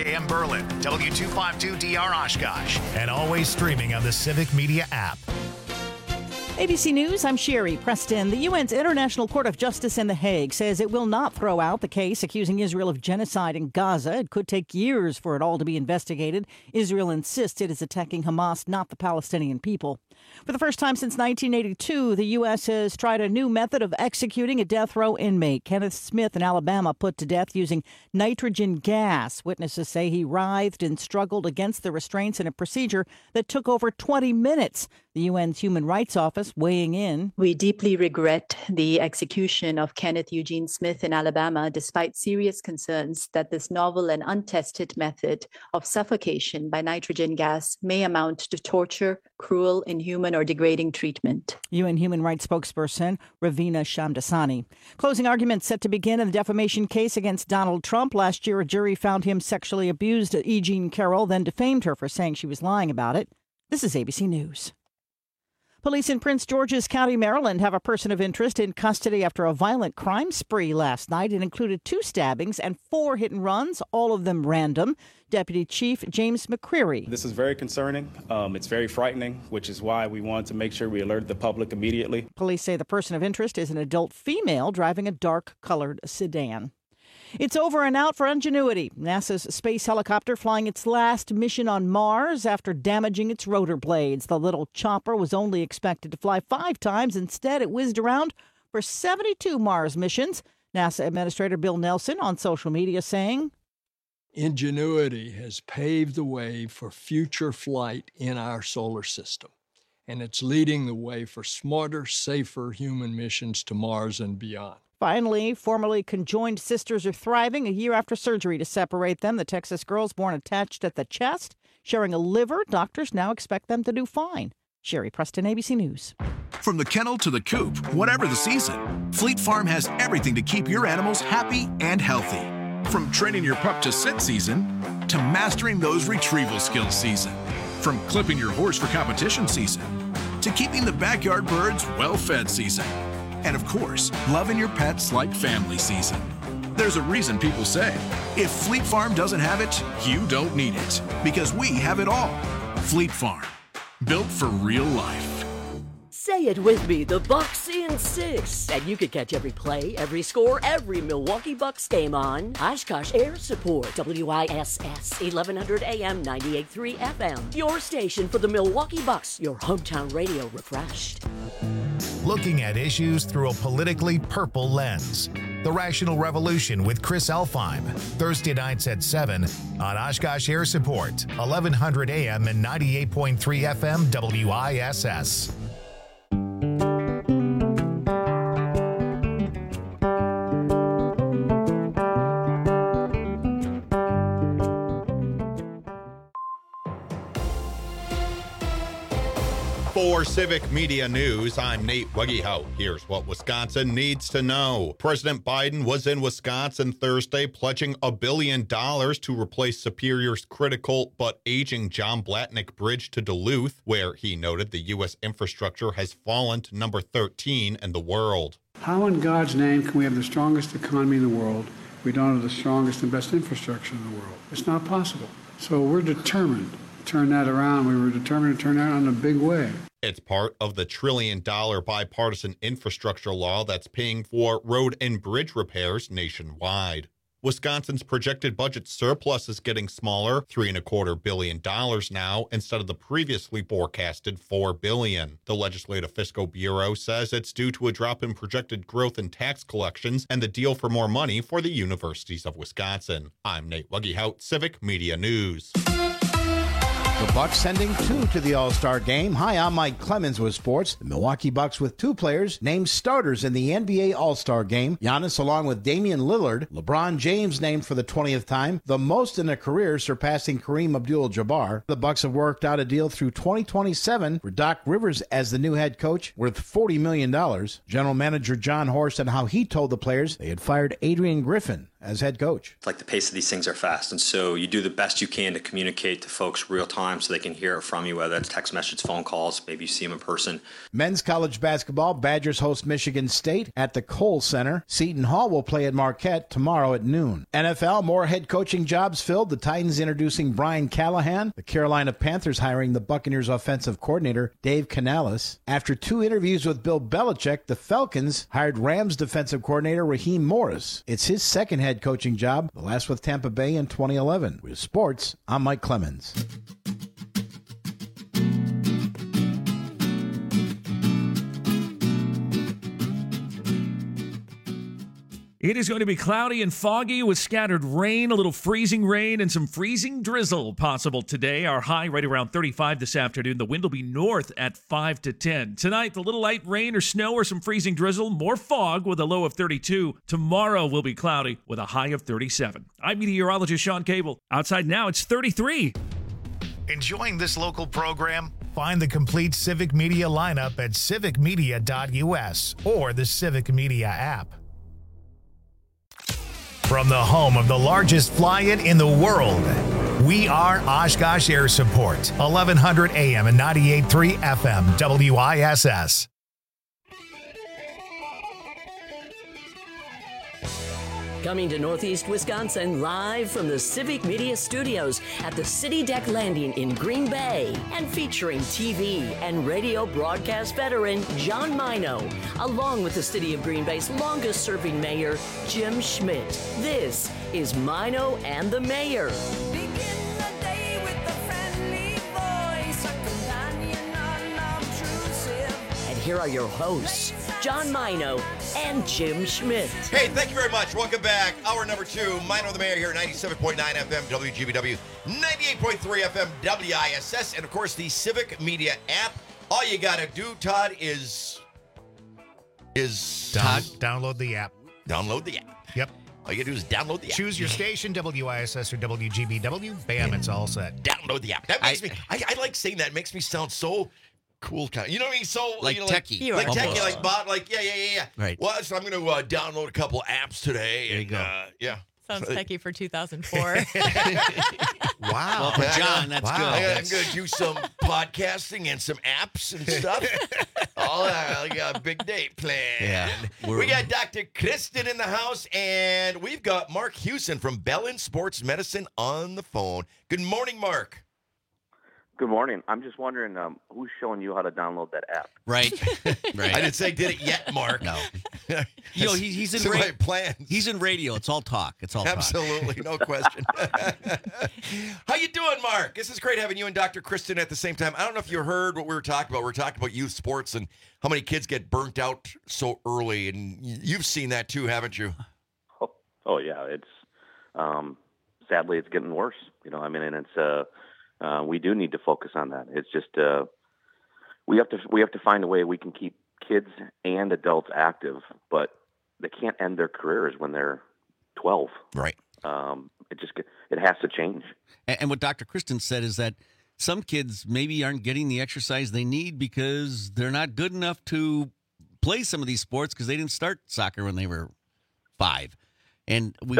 AM Berlin, W252DR Oshkosh, and always streaming on the Civic Media app. ABC News, I'm Sherry Preston. The UN's International Court of Justice in The Hague says it will not throw out the case accusing Israel of genocide in Gaza. It could take years for it all to be investigated. Israel insists it is attacking Hamas, not the Palestinian people. For the first time since 1982, the U.S. has tried a new method of executing a death row inmate. Kenneth Smith in Alabama put to death using nitrogen gas. Witnesses say he writhed and struggled against the restraints in a procedure that took over 20 minutes. The UN's Human Rights Office weighing in. We deeply regret the execution of Kenneth Eugene Smith in Alabama, despite serious concerns that this novel and untested method of suffocation by nitrogen gas may amount to torture, cruel, inhuman, or degrading treatment. UN Human Rights spokesperson Ravina Shamdasani. Closing arguments set to begin in the defamation case against Donald Trump. Last year, a jury found him sexually abused E. Jean Carroll, then defamed her for saying she was lying about it. This is ABC News. Police in Prince George's County, Maryland, have a person of interest in custody after a violent crime spree last night. It included 2 stabbings and 4 hit and runs, all of them random. Deputy Chief James McCreary. This is very concerning. It's very frightening, which is why we wanted to make sure we alerted the public immediately. Police say the person of interest is an adult female driving a dark-colored sedan. It's over and out for Ingenuity, NASA's space helicopter flying its last mission on Mars after damaging its rotor blades. The little chopper was only expected to fly 5 times. Instead, it whizzed around for 72 Mars missions. NASA Administrator Bill Nelson on social media saying, Ingenuity has paved the way for future flight in our solar system, and it's leading the way for smarter, safer human missions to Mars and beyond. Finally, formerly conjoined sisters are thriving a year after surgery to separate them. The Texas girls born attached at the chest, sharing a liver. Doctors now expect them to do fine. Sherry Preston, ABC News. From the kennel to the coop, whatever the season, Fleet Farm has everything to keep your animals happy and healthy. From training your pup to sit season to mastering those retrieval skills season. From clipping your horse for competition season to keeping the backyard birds well-fed season. And of course, loving your pets like family season. There's a reason people say, if Fleet Farm doesn't have it, you don't need it. Because we have it all. Fleet Farm, built for real life. Say it with me, the Bucks in 6. And you can catch every play, every score, every Milwaukee Bucks game on Oshkosh Air Support, WISS, 1100 AM, 98.3 FM. Your station for the Milwaukee Bucks, your hometown radio refreshed. Looking at issues through a politically purple lens. The Rational Revolution with Chris Elfheim. Thursday nights at 7 on Oshkosh Air Support, 1100 AM and 98.3 FM WISS. For Civic Media News, I'm Nate Weggehout. Here's what Wisconsin needs to know. President Biden was in Wisconsin Thursday pledging $1 billion to replace Superior's critical but aging John Blatnick Bridge to Duluth, where he noted the U.S. infrastructure has fallen to number 13 in the world. How in God's name can we have the strongest economy in the world if we don't have the strongest and best infrastructure in the world? It's not possible. So we're determined to turn that around. We were determined to turn that around in a big way. It's part of the $1 trillion bipartisan infrastructure law that's paying for road and bridge repairs nationwide. Wisconsin's projected budget surplus is getting smaller, $3.25 billion now, instead of the previously forecasted $4 billion. The Legislative Fiscal Bureau says it's due to a drop in projected growth in tax collections and the deal for more money for the universities of Wisconsin. I'm Nate Weggehout, Civic Media News. The Bucks sending 2 to the All-Star game. Hi, I'm Mike Clemens with sports. The Milwaukee Bucks with 2 players named starters in the NBA All-Star game. Giannis along with Damian Lillard. LeBron James named for the 20th time, the most in a career, surpassing Kareem Abdul-Jabbar. The Bucks have worked out a deal through 2027 for Doc Rivers as the new head coach worth $40 million. General Manager John Horst and how he told the players they had fired Adrian Griffin as head coach. It's like the pace of these things are fast, and so you do the best you can to communicate to folks real time so they can hear it from you, whether it's text message, phone calls, maybe you see them in person. Men's college basketball, Badgers host Michigan State at the Kohl Center. Seton Hall will play at Marquette tomorrow at noon. NFL, more head coaching jobs filled. The Titans introducing Brian Callahan. The Carolina Panthers hiring the Buccaneers offensive coordinator Dave Canales. After 2 interviews with Bill Belichick, the Falcons hired Rams defensive coordinator Raheem Morris. It's his second head coaching job, the last with Tampa Bay in 2011. With sports, I'm Mike Clemens. It is going to be cloudy and foggy with scattered rain, a little freezing rain, and some freezing drizzle possible today. Our high right around 35 this afternoon. The wind will be north at 5 to 10. Tonight, the little light rain or snow or some freezing drizzle. More fog with a low of 32. Tomorrow will be cloudy with a high of 37. I'm meteorologist Sean Cable. Outside now, it's 33. Enjoying this local program? Find the complete Civic Media lineup at civicmedia.us or the Civic Media app. From the home of the largest fly-in in the world, we are Oshkosh Air Support, 1100 AM and 98.3 FM, WISS. Coming to Northeast Wisconsin live from the Civic Media Studios at the City Deck Landing in Green Bay and featuring TV and radio broadcast veteran John Mino, along with the City of Green Bay's longest serving mayor, Jim Schmidt. This is Mino and the Mayor. And here are your hosts, John Mino and Jim Schmidt. Hey, thank you very much. Welcome back. Hour number 2, Mino the Mayor here at 97.9 FM WGBW, 98.3 FM WISS, and of course the Civic Media app. All you gotta do, Todd, is download the app. Download the app. Yep. All you gotta do is download the app. Choose your station, WISS or WGBW. Bam, it's all set. Download the app. That makes I like saying that. It makes me sound so cool, kind of. You know what I mean? So like techie, like techie, like bot, like yeah. Right. Well, so I'm going to download a couple apps today. There you go. Yeah. Sounds techie for 2004. Wow. Well, for John, that's good. I'm going to do some podcasting and some apps and stuff. I got a big day planned. Yeah. We got Dr. Kristen in the house, and we've got Mark Hewson from Bellin Sports Medicine on the phone. Good morning, Mark. Good morning. I'm just wondering who's showing you how to download that app. Right. I didn't say did it yet, Mark. No. You know, he's in radio. He's in radio. It's all talk. It's all Absolutely, talk. no question. How you doing, Mark? This is great having you and Dr. Kristen at the same time. I don't know if you heard what we were talking about. We were talking about youth sports and how many kids get burnt out so early, and you've seen that too, haven't you? Oh yeah. It's sadly it's getting worse. You know, I mean, and it's we do need to focus on that. It's just we have to find a way we can keep kids and adults active, but they can't end their careers when they're 12. Right. It has to change. And what Dr. Kristen said is that some kids maybe aren't getting the exercise they need because they're not good enough to play some of these sports because they didn't start soccer when they were 5. And we.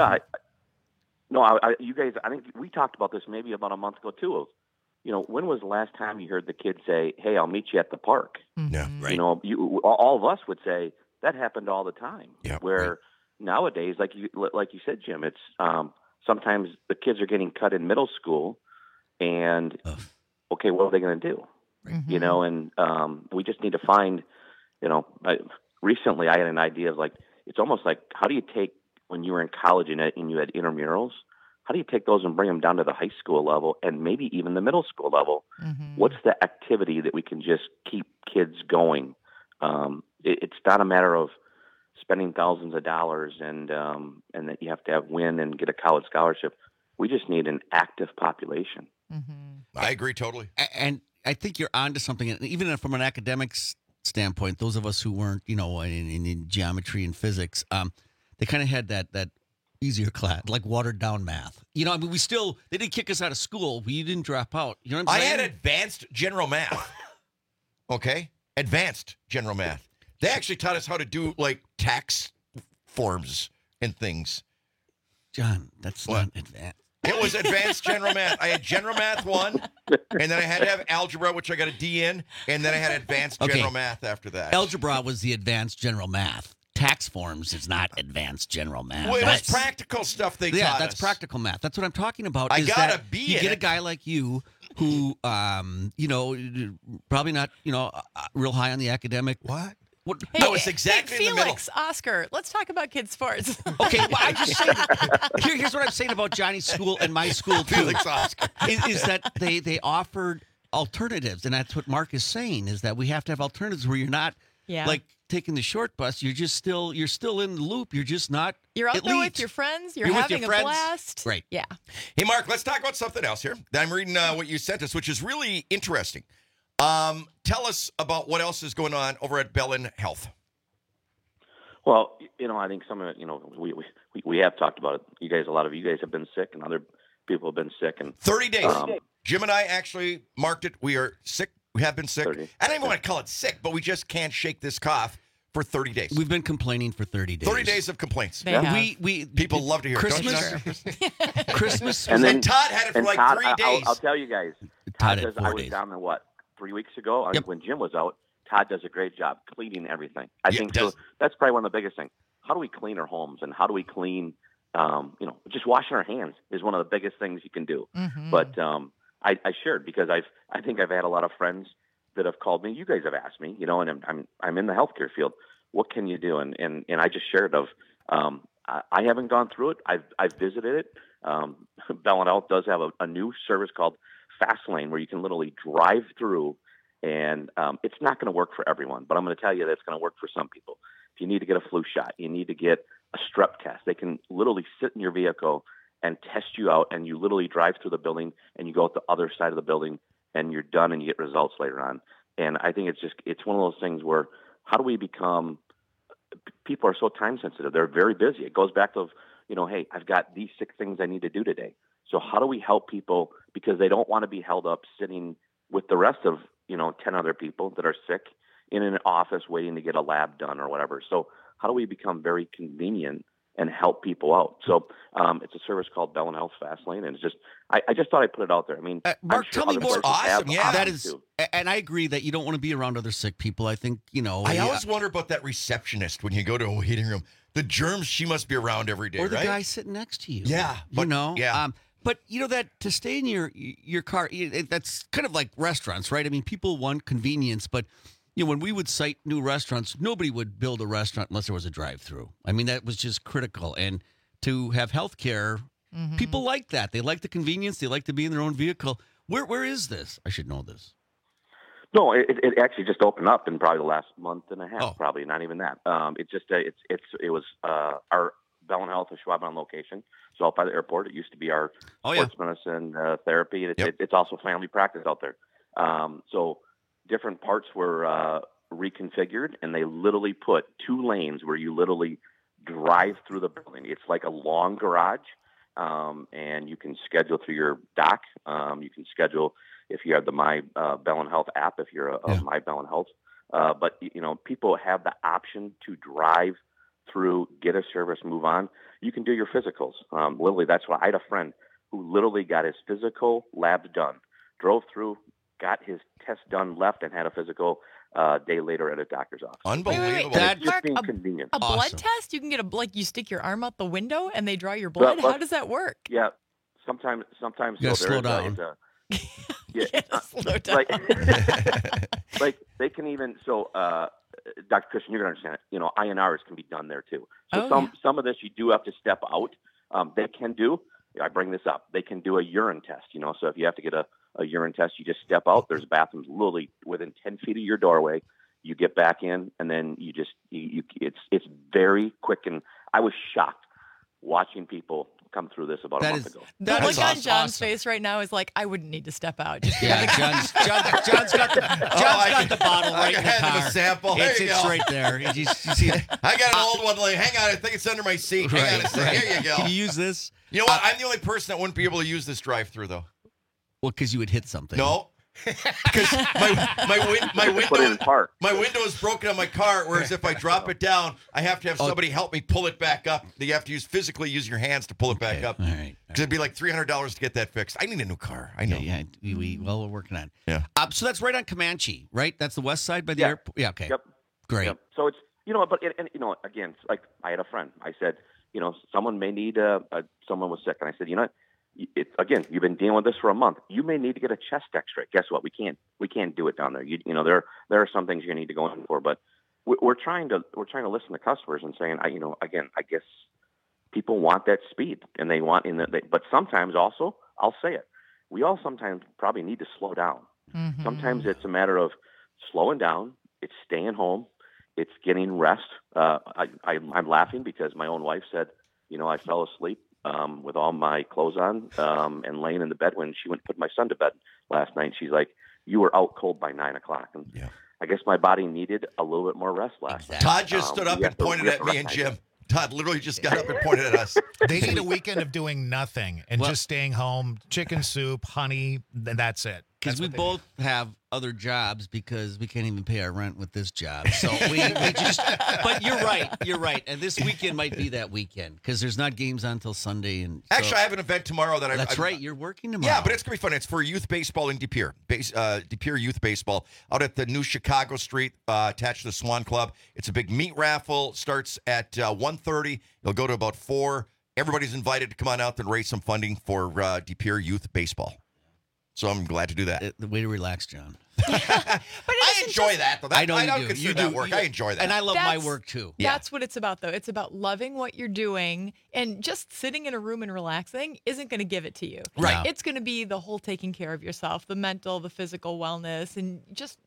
You guys, I think we talked about this maybe about a month ago too. You know, when was the last time you heard the kid say, "Hey, I'll meet you at the park"? Yeah, right. You know, all of us would say that happened all the time. Yeah, where nowadays, like you said, Jim, it's sometimes the kids are getting cut in middle school, and okay, what are they going to do? Mm-hmm. You know, and we just need to find. You know, recently I had an idea of like it's almost like how do you take when you were in college and you had intramurals, how do you take those and bring them down to the high school level and maybe even the middle school level? Mm-hmm. What's the activity that we can just keep kids going? It's not a matter of spending thousands of dollars and that you have to win and get a college scholarship. We just need an active population. Mm-hmm. I agree totally. And I think you're onto something. Even from an academics standpoint, those of us who weren't, in geometry and physics, they kind of had that easier class, like watered down math. You know, I mean, they didn't kick us out of school. We didn't drop out. You know what I'm saying? I had advanced general math. Okay? Advanced general math. They actually taught us how to do like tax forms and things. John, that's not advanced. It was advanced general math. I had general math 1, and then I had to have algebra, which I got a D in, and then I had advanced general math after that. Algebra was the advanced general math. Tax forms is not advanced general math. Well, that's practical stuff they taught us. Yeah, that's practical math. That's what I'm talking about. I is got that a B You in get a it. guy like you who, probably not, real high on the academic. What? Hey, No, it's exactly hey, in the middle. Felix, Oscar, let's talk about kids' sports. Okay, well, I just say here's what I'm saying about Johnny's school and my school too. Felix Oscar. is that they offered alternatives, and that's what Mark is saying. Is that we have to have alternatives where you're not like taking the short bus. You're still in the loop. You're just not. You're out there elite. with your friends. You're with having your a friends. blast. Right. Yeah. Hey, Mark, let's talk about something else here. I'm reading what you sent us, which is really interesting. Tell us about what else is going on over at Bellin Health. Well, I think some of it, we have talked about it. A lot of you guys have been sick, and other people have been sick. And 30 days. Jim and I actually marked it. We are sick. We have been sick. 30. I don't even want to call it sick, but we just can't shake this cough for 30 days. We've been complaining for 30 days. 30 days of complaints. They have. We People love to hear Christmas. it. Christmas. And Todd had it for like Todd, 3 days. I'll tell you guys. Todd Todd had does. 4 I was days. down there 3 weeks ago. I think when Jim was out. Todd does a great job cleaning everything. I think so. That's probably one of the biggest things. How do we clean our homes, and how do we clean? Just washing our hands is one of the biggest things you can do. Mm-hmm. But I shared because I think I've had a lot of friends that have called me. You guys have asked me, and I'm in the healthcare field. What can you do? And I just shared I haven't gone through it. I've visited it. Bellin Health does have a new service called Fast Lane where you can literally drive through. And it's not going to work for everyone, but I'm going to tell you that it's going to work for some people. If you need to get a flu shot, you need to get a strep test, they can literally sit in your vehicle and test you out, and you literally drive through the building, and you go out the other side of the building, and you're done, and you get results later on. And I think it's one of those things where how do we become – people are so time sensitive. They're very busy. It goes back to, hey, I've got these 6 things I need to do today. So how do we help people because they don't want to be held up sitting with the rest of – 10 other people that are sick in an office waiting to get a lab done or whatever. So how do we become very convenient and help people out? So it's a service called Bellin Health Fast Lane, and it's just I just thought I'd put it out there. I mean, Mark, tell me more. Awesome, yeah. That is, and I agree that you don't want to be around other sick people. I think I always wonder about that receptionist when you go to a waiting room. The germs she must be around every day, or the right? guy sitting next to you. Yeah, yeah. But that to stay in your car, that's kind of like restaurants, right? I mean, people want convenience, but when we would cite new restaurants, nobody would build a restaurant unless there was a drive-through. I mean, that was just critical. And to have healthcare, people like that. They like the convenience. They like to be in their own vehicle. Where is this? I should know this. No, it actually just opened up in probably the last month and a half. Probably not even that. It was our Bellin Health of Schwaben location. So out by the airport, it used to be our sports medicine therapy. It's also family practice out there. So different parts were reconfigured, and they literally put 2 lanes where you literally drive through the building. It's like a long garage, and you can schedule through your dock. You can schedule if you have the My Bellin Health app, if you're a My Bellin Health. But people have the option to drive through, get a service, move on. You can do your physicals. Literally, that's why I had a friend who literally got his physical labs done, drove through, got his test done, left, and had a physical a day later at a doctor's office. Unbelievable. That's just being convenient. A blood test? You can get you stick your arm out the window and they draw your blood? How does that work? Yeah. Sometimes you gotta slow down. Slow down. Like they can even Dr. Christian, you're going to understand it. INRs can be done there too. So some of this you do have to step out. They can do. I bring this up. They can do a urine test. So if you have to get a urine test, you just step out. There's bathrooms literally within 10 feet of your doorway. You get back in, and then you just it's very quick. And I was shocked watching people come through this about a month ago. The look on John's face right now is like, I wouldn't need to step out. Just John's got the bottle right in the car. A sample. There you It's go. right there. You see it? I got an old one. Like, hang on, I think it's under my seat. Hang on a second. Here you go. Can you use this? You know what? I'm the only person that wouldn't be able to use this drive-through, though. Well, because you would hit something. No, Because my window is broken on my car, whereas if I drop it down, I have to have somebody help me pull it back up. You have to physically use your hands to pull it back up. All right. Because it'd be like $300 to get that fixed. I need a new car. I know. Yeah, we're working on it. Yeah. So that's right on Comanche, right? That's the west side by the airport? Yeah, okay. Yep. Great. Yep. So it's, again, it's like I had a friend. I said, someone may need someone was sick. And I said, again, you've been dealing with this for a month. You may need to get a chest X-ray. Guess what? We can't do it down there. There are some things you need to go in for, but we're trying to listen to customers and saying, I guess people want that speed and they want but sometimes also, I'll say it, we all sometimes probably need to slow down. Mm-hmm. Sometimes it's a matter of slowing down. It's staying home. It's getting rest. I'm laughing because my own wife said, I fell asleep with all my clothes on and laying in the bed when she went and put my son to bed last night. She's like, you were out cold by 9 o'clock. And I guess my body needed a little bit more rest last night. Todd just stood up and pointed at me and Jim. Todd literally just got up and pointed at us. They need a weekend of doing nothing and just staying home, chicken soup, honey, and that's it. Because we both have other jobs because we can't even pay our rent with this job. So we just, but you're right. And this weekend might be that weekend because there's not games on until Sunday. And so, actually, I have an event tomorrow that That's right. You're working tomorrow. Yeah, but it's going to be fun. It's for youth baseball in De Pere. De Pere Youth Baseball out at the new Chicago Street attached to the Swan Club. It's a big meat raffle. Starts at 1:30. It'll go to about 4. Everybody's invited to come on out and raise some funding for De Pere Youth Baseball. So I'm glad to do that. The way to relax, John. I enjoy that, though. I know I don't you do. consider You that do. work. I enjoy that. And I love my work, too. That's what it's about, though. It's about loving what you're doing, and just sitting in a room and relaxing isn't going to give it to you. Right. It's going to be the whole taking care of yourself, the mental, the physical wellness, and just,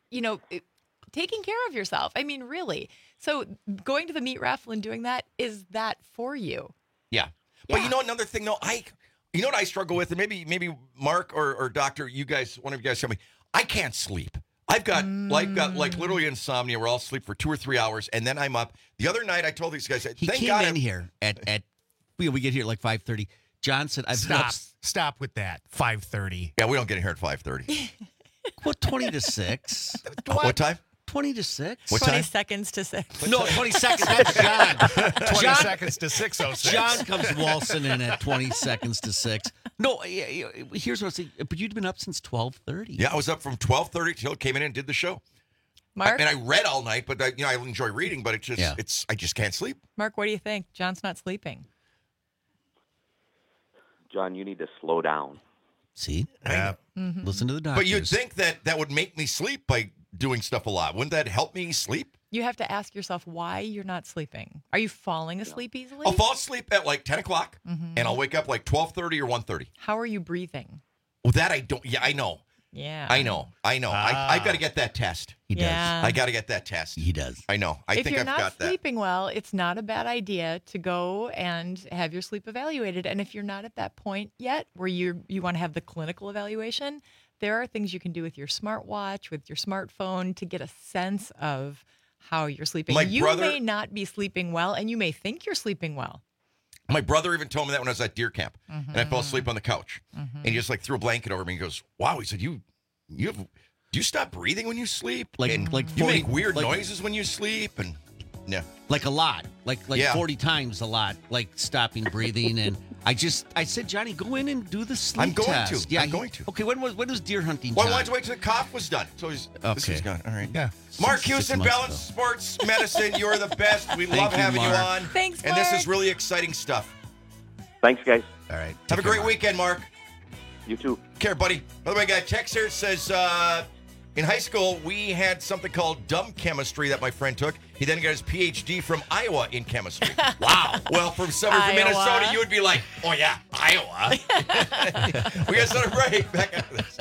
taking care of yourself. I mean, really. So going to the meat raffle and doing that, is that for you? Yeah. But another thing, though, you know what I struggle with, and maybe Mark or Doctor, one of you guys tell me, I can't sleep. I've got like literally insomnia where I'll sleep for 2 or 3 hours and then I'm up. The other night I told these guys, he thank came God in here at we get here at like 5:30. John said, Stop with that. 5:30. Yeah, we don't get in here at 5:30. Well, 20 to 6. What time? 20 to 6. What 20 time? seconds to 6. No, 20 seconds. That's John. 20 seconds to 6:06. John comes waltzing in at 20 seconds to 6. No, here's what I was saying. But you'd been up since 12:30. Yeah, I was up from 12:30 till came in and did the show. Mark? I read all night, but I enjoy reading, but I just can't sleep. Mark, what do you think? John's not sleeping. John, you need to slow down. See? Yeah. Mm-hmm. Listen to the doctors. But you'd think that would make me sleep by doing stuff a lot. Wouldn't that help me sleep? You have to ask yourself why you're not sleeping. Are you falling asleep easily? I'll fall asleep at like 10 o'clock, Mm-hmm. and I'll wake up like 12:30 or 1:30. How are you breathing? Well, that I don't. Yeah, I know. Yeah. I know. I've got to get that test. He does. Yeah. I got to get that test. He does. I know. I If think you're I've not got that. sleeping well, it's not a bad idea to go and have your sleep evaluated. And if you're not at that point yet where you want to have the clinical evaluation, there are things you can do with your smartwatch, with your smartphone to get a sense of how you're sleeping. You may not be sleeping well, and you may think you're sleeping well. My brother even told me that when I was at deer camp, and I fell asleep on the couch, and he just like threw a blanket over me. He goes, "Wow," he said, "Do you stop breathing when you sleep? Like you 40, make weird noises when you sleep, and yeah, like a lot, like 40 times a lot, like stopping breathing." And I said, Johnny, go in and do the sleep I'm going test. to. Yeah, I'm going to. Okay, when was deer hunting? Well, I time? wanted to wait till the cough was done. So this is gone. All right. Yeah. Mark 6 Houston, months Balance Sports Medicine. You're the best. We Thank love you, having you Mark. on. Thanks, And this Mark. is really exciting stuff. Thanks, guys. All right. Have a great weekend, Mark. You too. Care, buddy. By the way, I got a text here that says, in high school, we had something called dumb chemistry that my friend took. He then got his PhD from Iowa in chemistry. Wow. Well, from somewhere from Iowa. Minnesota, you would be like, oh, yeah, Iowa. We got to start a break. Back after this.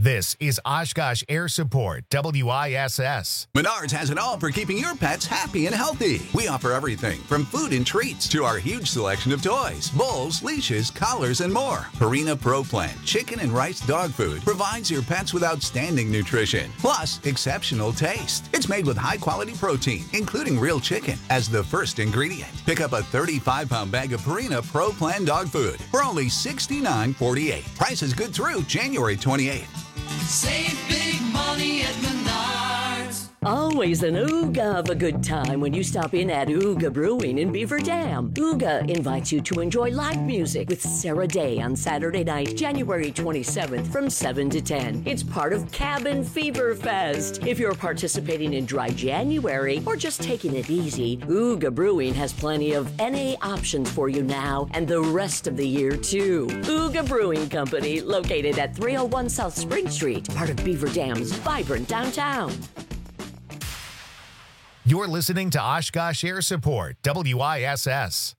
This is Oshkosh Air Support, WISS. Menards has it all for keeping your pets happy and healthy. We offer everything from food and treats to our huge selection of toys, bowls, leashes, collars, and more. Purina Pro Plan chicken and rice dog food provides your pets with outstanding nutrition, plus exceptional taste. It's made with high-quality protein, including real chicken, as the first ingredient. Pick up a 35-pound bag of Purina Pro Plan dog food for only $69.48. Price is good through January 28th. Save big money at Menards. Always an ooga of a good time when you stop in at Ooga Brewing in Beaver Dam. Ooga invites you to enjoy live music with Sarah Day on Saturday night, January 27th from 7 to 10. It's part of Cabin Fever Fest. If you're participating in Dry January or just taking it easy, Ooga Brewing has plenty of NA options for you now and the rest of the year, too. Ooga Brewing Company, located at 301 South Spring Street, part of Beaver Dam's vibrant downtown. You're listening to Oshkosh Air Support, WISS.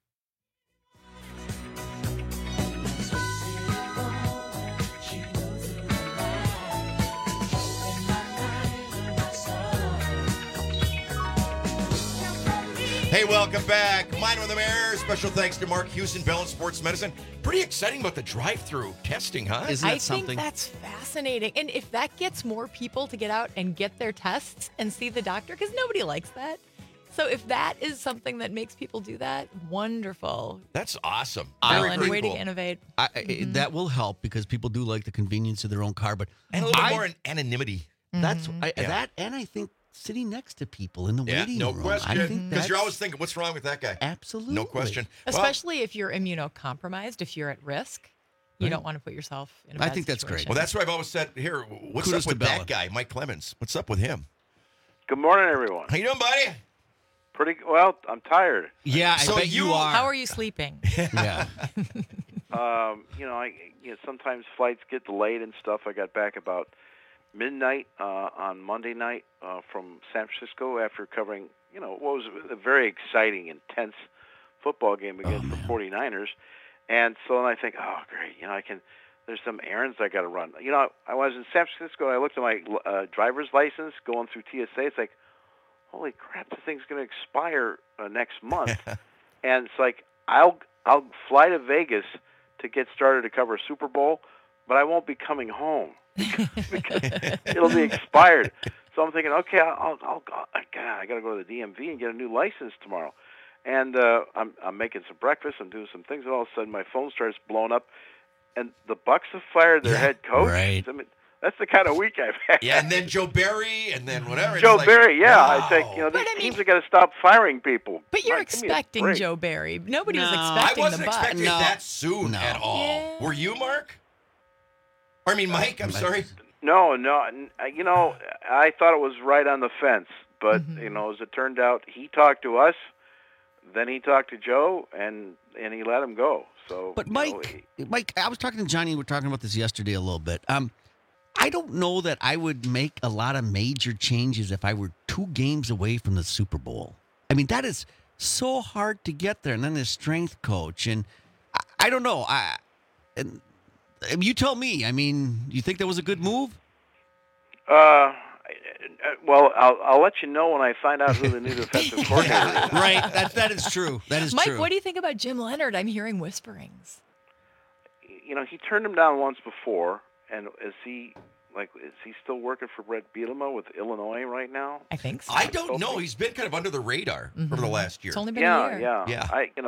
Hey, welcome back. Mine with the Mayor. Special thanks to Mark Houston, Bell and Sports Medicine. Pretty exciting about the drive-through testing, huh? Isn't that I something? think that's fascinating. And if that gets more people to get out and get their tests and see the doctor, because nobody likes that. So if that is something that makes people do that, wonderful. That's awesome. Very way to innovate. That will help because people do like the convenience of their own car, but And a little bit more anonymity. That's that, and I think sitting next to people in the waiting no room. question. Because you're always thinking, what's wrong with that guy? Absolutely. No question. Especially if you're immunocompromised, if you're at risk. You don't want to put yourself in a bad think that's situation. great. Well, that's what I've always said. Here, what's Kudos up with to Bella. that guy, Mike Clemens? What's up with him? Good morning, everyone. How you doing, buddy? Pretty well. I'm tired. Yeah, So I bet you you- are. How are you sleeping? Yeah. Sometimes flights get delayed and stuff. I got back about midnight on Monday night from San Francisco after covering, what was a very exciting, intense football game against the 49ers. And so then I think, oh, great, there's some errands I got to run. I was in San Francisco and I looked at my driver's license going through TSA. It's like, holy crap, this thing's going to expire next month. And it's like, I'll fly to Vegas to get started to cover a Super Bowl, but I won't be coming home because it'll be expired. So I'm thinking, okay, I'll go. God, I got to go to the DMV and get a new license tomorrow. And I'm making some breakfast. I'm doing some things, and all of a sudden my phone starts blowing up, and the Bucs have fired their head coach. Right. I mean, that's the kind of week I've had. Yeah, and then Joe Barry, and then whatever. Joe It's like, Barry, yeah. wow. I think, these teams have got to stop firing people. But you're Right, give me a expecting break. Joe Barry. Nobody was No. expecting I wasn't the Bucs. expecting No. that soon at all. Yeah. Were you, Mark? Or, I mean, Mike, I'm sorry. No. I thought it was right on the fence. But, as it turned out, he talked to us, then he talked to Joe, and he let him go. So, But Mike, I was talking to Johnny. We were talking about this yesterday a little bit. I don't know that I would make a lot of major changes if I were 2 games away from the Super Bowl. I mean, that is so hard to get there. And then the strength coach, and I don't know. You tell me. I mean, you think that was a good move? Well, I'll let you know when I find out who the new defensive coordinator is. Right. That is true. That is Mike, true. what do you think about Jim Leonard? I'm hearing whisperings. He turned him down once before, and is he still working for Brett Bielema with Illinois right now? I think so. I don't know. He's been kind of under the radar over the last year. It's only been a year. Yeah.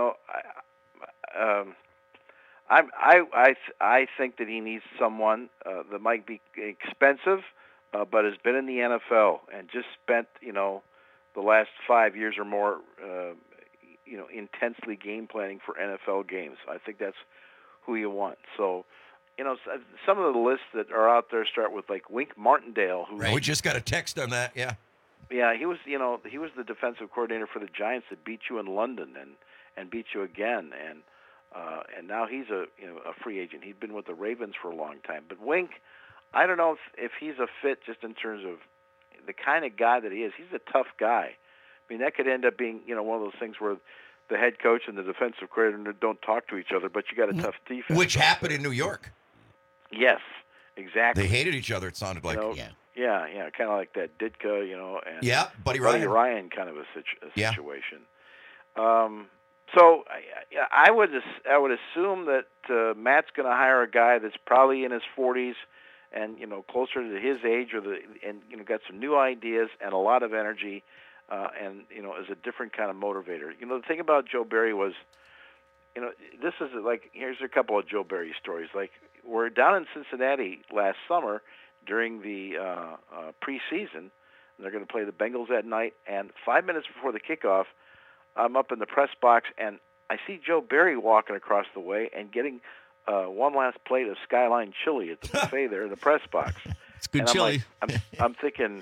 I think that he needs someone that might be expensive, but has been in the NFL and just spent the last 5 years or more intensely game planning for NFL games. I think that's who you want. So, some of the lists that are out there start with like Wink Martindale, who We just got a text on that. Yeah. Yeah, he was the defensive coordinator for the Giants that beat you in London and beat you again, and now he's a free agent. He'd been with the Ravens for a long time. But Wink, I don't know if he's a fit just in terms of the kind of guy that he is. He's a tough guy. I mean, that could end up being one of those things where the head coach and the defensive coordinator don't talk to each other, but you got a tough defense. Which happened in New York. Yes, Exactly. They hated each other, it sounded like. Yeah, kind of like that Ditka, and Buddy Ryan kind of a Yeah. situation. So I would assume that Matt's going to hire a guy that's probably in his 40s and closer to his age, and got some new ideas and a lot of energy, and is a different kind of motivator. The thing about Joe Barry was, this is like, here's a couple of Joe Barry stories. Like, we're down in Cincinnati last summer during the preseason, and they're going to play the Bengals that night. And 5 minutes before the kickoff, I'm up in the press box, and I see Joe Barry walking across the way and getting one last plate of Skyline chili at the buffet there in the press box. It's good and chili. I'm thinking,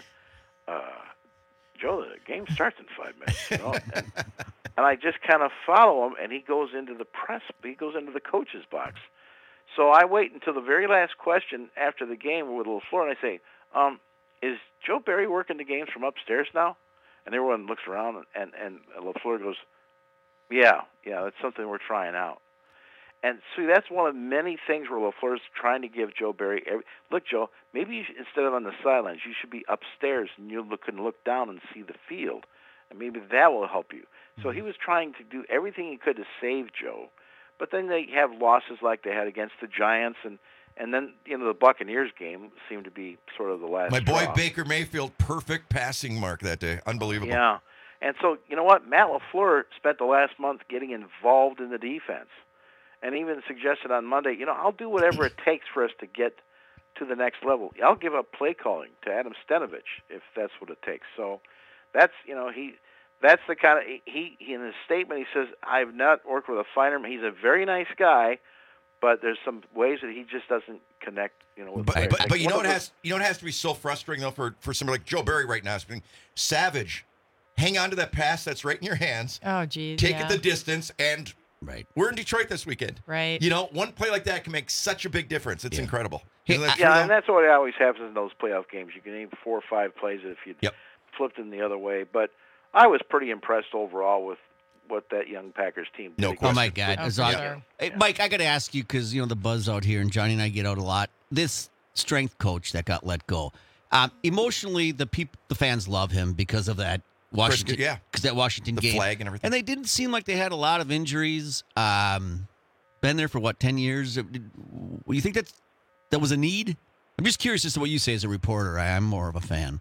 Joe, the game starts in 5 minutes, and I just kind of follow him, and he goes into the coach's box. So I wait until the very last question after the game with LaFleur, and I say, is Joe Barry working the games from upstairs now? And everyone looks around, and LaFleur goes, yeah, that's something we're trying out. And see, that's one of many things where LaFleur's trying to give Joe Barry, look, Joe, maybe instead of on the sidelines, you should be upstairs, and you can look down and see the field, and maybe that will help you. So he was trying to do everything he could to save Joe. But then they have losses like they had against the Giants, and then the Buccaneers game seemed to be sort of the last My boy straw. Baker Mayfield, perfect passing mark that day. Unbelievable. Yeah. And so, you know what? Matt LaFleur spent the last month getting involved in the defense, and even suggested on Monday, I'll do whatever it takes for us to get to the next level. I'll give up play calling to Adam Stenovich if that's what it takes. So that's, that's the kind of, he in his statement, he says, I've not worked with a finer man. He's a very nice guy, but there's some ways that he just doesn't connect, with players. But you know it has to be so frustrating though for somebody like Joe Barry right now. It's been savage. Hang on to that pass that's right in your hands. Oh, geez. Take it the distance, and we're in Detroit this weekend. Right. One play like that can make such a big difference. It's incredible. And that's what always happens in those playoff games. You can name 4 or 5 plays if you flipped them the other way. But I was pretty impressed overall with what that young Packers team did. Oh, my God. It's awesome. Hey, Mike, I got to ask you, because, the buzz out here, and Johnny and I get out a lot, this strength coach that got let go, emotionally, the fans love him because of that Washington, because that Washington game. The flag and everything. And they didn't seem like they had a lot of injuries. Been there for, 10 years? You think that was a need? I'm just curious as to what you say as a reporter. I'm more of a fan.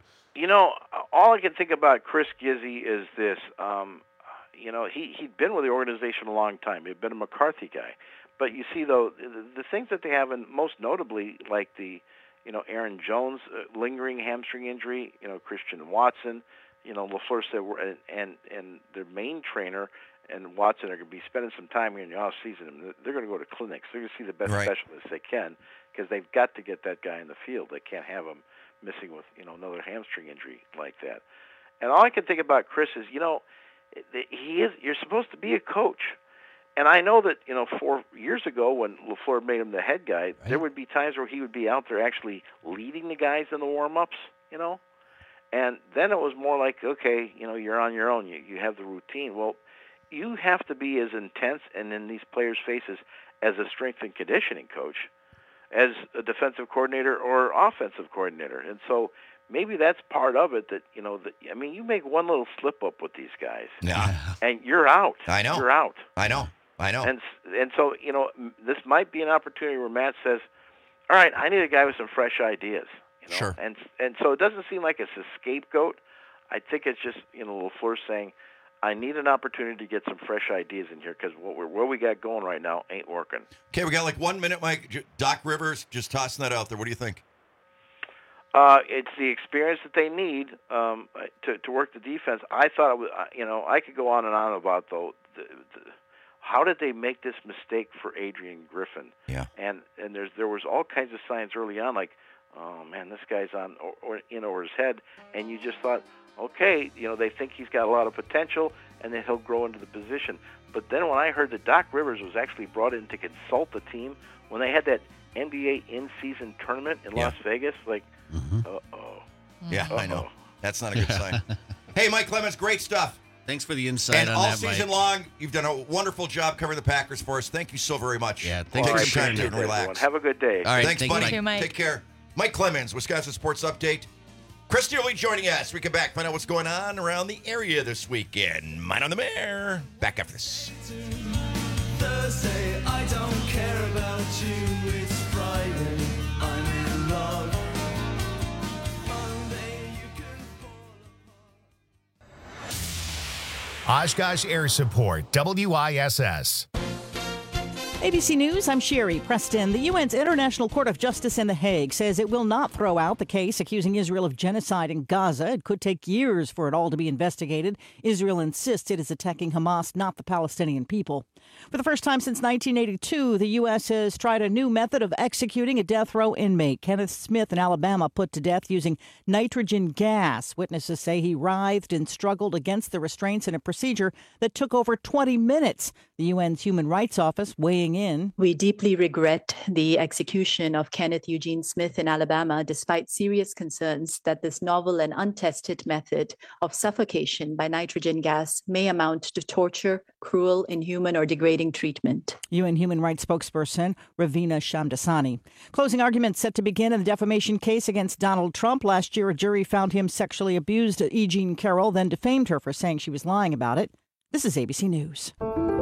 All I can think about Chris Gizzi is this. He'd been with the organization a long time. He'd been a McCarthy guy. But you see, though, the things that they have, and most notably, like the, Aaron Jones lingering hamstring injury, Christian Watson, LaFleur said, and their main trainer and Watson are going to be spending some time here in the off season. They're going to go to clinics. They're going to see the best specialists they can, because they've got to get that guy in the field. They can't have him missing with another hamstring injury like that. And all I can think about Chris is, you're supposed to be a coach. And I know that, 4 years ago when LaFleur made him the head guy, there would be times where he would be out there actually leading the guys in the warm-ups, And then it was more like, okay, you're on your own. You have the routine. Well, you have to be as intense and in these players' faces as a strength and conditioning coach, as a defensive coordinator or offensive coordinator. And so maybe that's part of it that, you make one little slip up with these guys. Yeah. And you're out. I know. You're out. I know. And so, this might be an opportunity where Matt says, all right, I need a guy with some fresh ideas. Sure. And so it doesn't seem like it's a scapegoat. I think it's just, LaFleur saying, I need an opportunity to get some fresh ideas in here, because what we got going right now ain't working. Okay, we got 1 minute, Mike. Doc Rivers, just tossing that out there. What do you think? It's the experience that they need to work the defense. I thought it was, I could go on and on about how did they make this mistake for Adrian Griffin? Yeah. And there was all kinds of signs early on, like, oh man, this guy's on in over his head, and you just thought, okay, they think he's got a lot of potential, and then he'll grow into the position. But then when I heard that Doc Rivers was actually brought in to consult the team when they had that NBA in-season tournament in Las Vegas, like, Yeah, I know. That's not a good sign. Hey, Mike Clemens, great stuff. Thanks for the insight And on all that, season Mike. long, you've done a wonderful job covering the Packers for us. Thank you so very much. Yeah, Take thanks for some time sharing to it. relax. Have a good day. All right, Thanks, thank buddy. you, Mike. Take care. Mike Clemens, Wisconsin Sports Update. Chris Neely joining us. We come back, find out what's going on around the area this weekend. Mine on the Mare. Back after this. Thursday, I don't care about you. It's Friday, I'm in love. Monday, you can Oshkosh Air Support, WISS. ABC News, I'm Sherry Preston. The UN's International Court of Justice in The Hague says it will not throw out the case accusing Israel of genocide in Gaza. It could take years for it all to be investigated. Israel insists it is attacking Hamas, not the Palestinian people. For the first time since 1982, the U.S. has tried a new method of executing a death row inmate. Kenneth Smith in Alabama put to death using nitrogen gas. Witnesses say he writhed and struggled against the restraints in a procedure that took over 20 minutes. The UN's Human Rights Office weighing in. We deeply regret the execution of Kenneth Eugene Smith in Alabama, despite serious concerns that this novel and untested method of suffocation by nitrogen gas may amount to torture, cruel, inhuman, or degrading treatment. UN Human Rights spokesperson Ravina Shamdasani. Closing arguments set to begin in the defamation case against Donald Trump. Last year, a jury found him sexually abused E. Jean Carroll, then defamed her for saying she was lying about it. This is ABC News.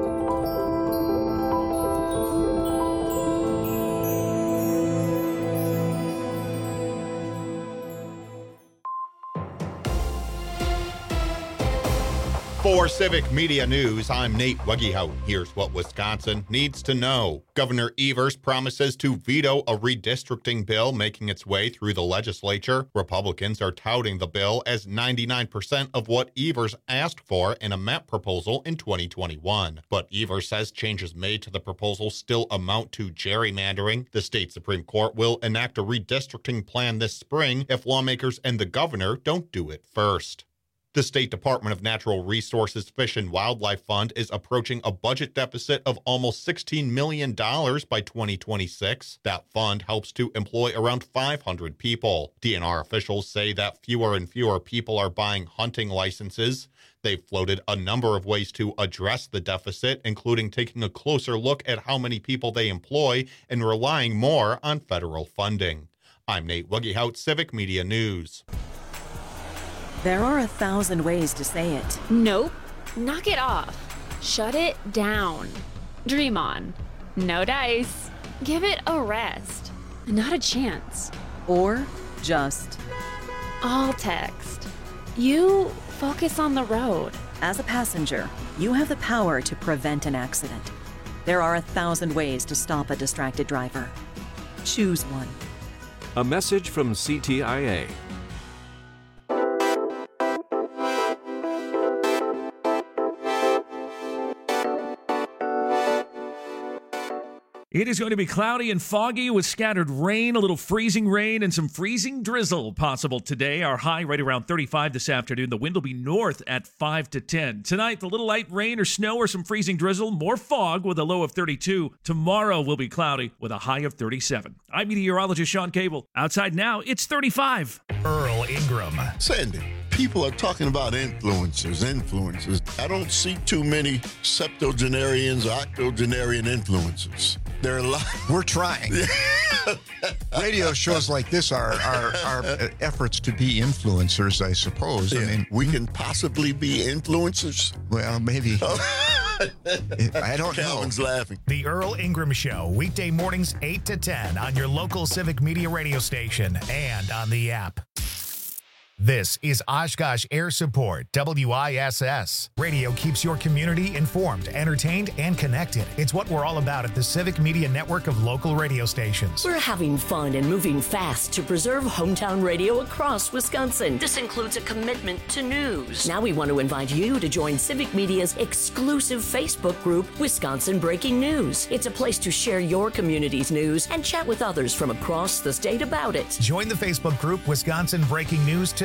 For Civic Media News, I'm Nate Weggehout. Here's what Wisconsin needs to know. Governor Evers promises to veto a redistricting bill making its way through the legislature. Republicans are touting the bill as 99% of what Evers asked for in a map proposal in 2021. But Evers says changes made to the proposal still amount to gerrymandering. The state Supreme Court will enact a redistricting plan this spring if lawmakers and the governor don't do it first. The State Department of Natural Resources Fish and Wildlife Fund is approaching a budget deficit of almost $16 million by 2026. That fund helps to employ around 500 people. DNR officials say that fewer and fewer people are buying hunting licenses. They've floated a number of ways to address the deficit, including taking a closer look at how many people they employ and relying more on federal funding. I'm Nate Weggehout, Civic Media News. There are 1,000 ways to say it. Nope. Knock it off. Shut it down. Dream on. No dice. Give it a rest. Not a chance. Or just. All text. You focus on the road. As a passenger, you have the power to prevent an accident. There are 1,000 ways to stop a distracted driver. Choose one. A message from CTIA. It is going to be cloudy and foggy with scattered rain, a little freezing rain, and some freezing drizzle possible today. Our high right around 35 this afternoon. The wind will be north at 5 to 10. Tonight, the little light rain or snow or some freezing drizzle. More fog with a low of 32. Tomorrow will be cloudy with a high of 37. I'm meteorologist Sean Cable. Outside now, it's 35. Earl Ingram. Sandy, people are talking about influencers. I don't see too many septuagenarians or octogenarian influencers. There are a lot. We're trying. Radio shows like this are efforts to be influencers, I suppose. Yeah. I mean, we can possibly be influencers. Well, maybe. I don't know. Calvin's laughing. The Earl Ingram Show, weekday mornings 8 to 10 on your local Civic Media radio station and on the app. This is Oshkosh Air Support, WISS. Radio keeps your community informed, entertained, and connected. It's what we're all about at the Civic Media Network of local radio stations. We're having fun and moving fast to preserve hometown radio across Wisconsin. This includes a commitment to news. Now we want to invite you to join Civic Media's exclusive Facebook group, Wisconsin Breaking News. It's a place to share your community's news and chat with others from across the state about it. Join the Facebook group, Wisconsin Breaking News, today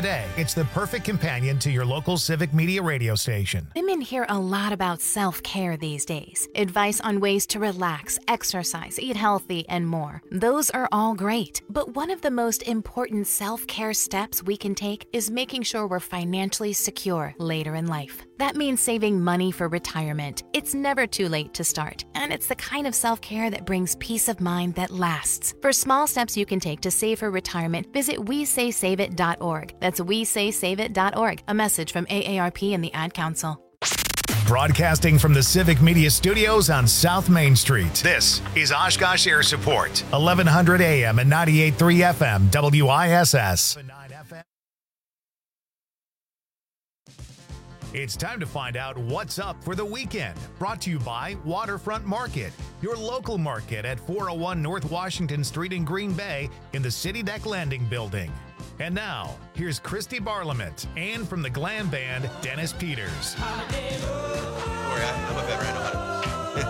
today. It's the perfect companion to your local Civic Media radio station. Women hear a lot about self-care these days. Advice on ways to relax, exercise, eat healthy, and more. Those are all great. But one of the most important self-care steps we can take is making sure we're financially secure later in life. That means saving money for retirement. It's never too late to start, and it's the kind of self-care that brings peace of mind that lasts. For small steps you can take to save for retirement, visit WeSaySaveIt.org. That's WeSaySaveIt.org. A message from AARP and the Ad Council. Broadcasting from the Civic Media Studios on South Main Street, this is Oshkosh Air Support, 1100 AM and 98.3 FM, WISS. It's time to find out what's up for the weekend. Brought to you by Waterfront Market, your local market at 401 North Washington Street in Green Bay in the City Deck Landing Building. And now, here's Christy Barlamont and from the glam band, Dennis Peters. I'm a veteran. I know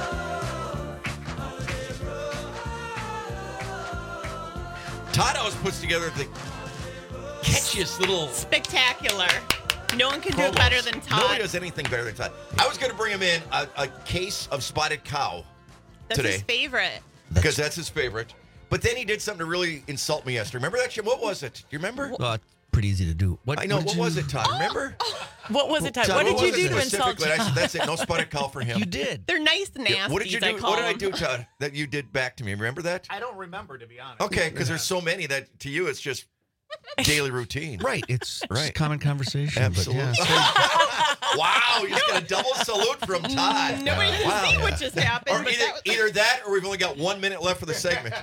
how to. Todd always puts together the catchiest little spectacular. No one can do promos. it better than Todd. Nobody does anything better than Todd. I was going to bring him in a case of spotted cow That's today. his favorite. Because that's his favorite. But then he did something to really insult me yesterday. Remember that shit? What was it? Do you remember? Well, pretty easy to do. I know. What was it, Todd? Remember? What was it, Todd? Todd, What did you was do it to insult specifically? I said, that's it. No spotted cow for him. You did. They're nice and nasty. What did you do? What did I do, Todd, that you did back to me? Remember that? I don't remember, to be honest. Okay, because there's so many that to you it's just daily routine. Right. It's right. Common conversation. Absolutely. But yeah. Wow, you just got a double salute from Todd. Nobody can see what just happened. Or but either that or we've only got 1 minute left for the segment.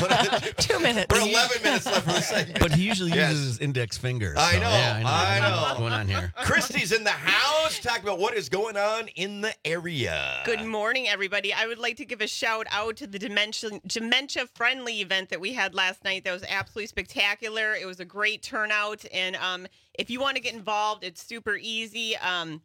2 minutes. Or 11 minutes left for the segment. But he usually uses his index finger. I so, know. yeah, I know. What's going on here? Christy's in the house. Talk about what is going on in the area. Good morning, everybody. I would like to give a shout out to the Dementia Friendly event that we had last night. That was absolutely spectacular. It was a great turnout. And if you want to get involved, it's super easy.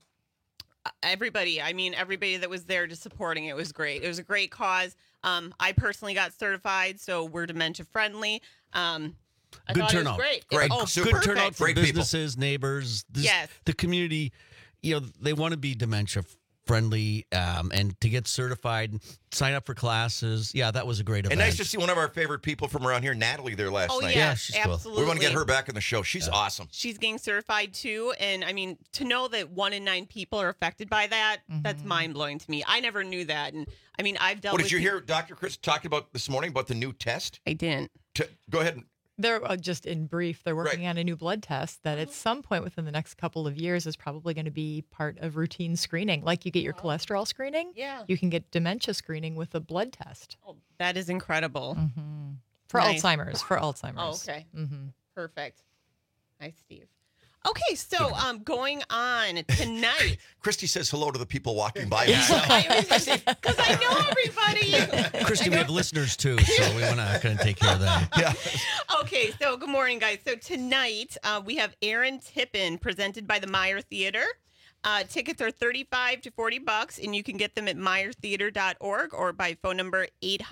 Everybody that was there just supporting it was great. It was a great cause. I personally got certified, so we're dementia friendly. I Good thought turnout. It was great. Good turnout for Great businesses, neighbors. Yes. The community, they want to be dementia friendly and to get certified, sign up for classes. Yeah, that was a great event. And nice to see one of our favorite people from around here, Natalie, there last night. Yeah, she's absolutely. cool. We want to get her back in the show. She's awesome. She's getting certified too. And I mean, to know that 1 in 9 people are affected by that, that's mind blowing to me. I never knew that. And I mean, I've dealt with. What did you hear Dr. Chris talking about this morning about the new test? I didn't. Go ahead. They're just in brief, they're working on a new blood test that at some point within the next couple of years is probably going to be part of routine screening. Like you get your cholesterol screening, you can get dementia screening with a blood test. Oh, that is incredible. For Nice. Alzheimer's. Oh, okay. Perfect. Nice, Steve. Okay, so going on tonight. Christy says hello to the people walking by. Because I know everybody. Christy, we have listeners too, so we want to kind of take care of them. Yeah. Okay, so good morning, guys. So tonight we have Aaron Tippin presented by the Meyer Theater. Tickets are $35 to $40, and you can get them at meyertheater.org or by phone number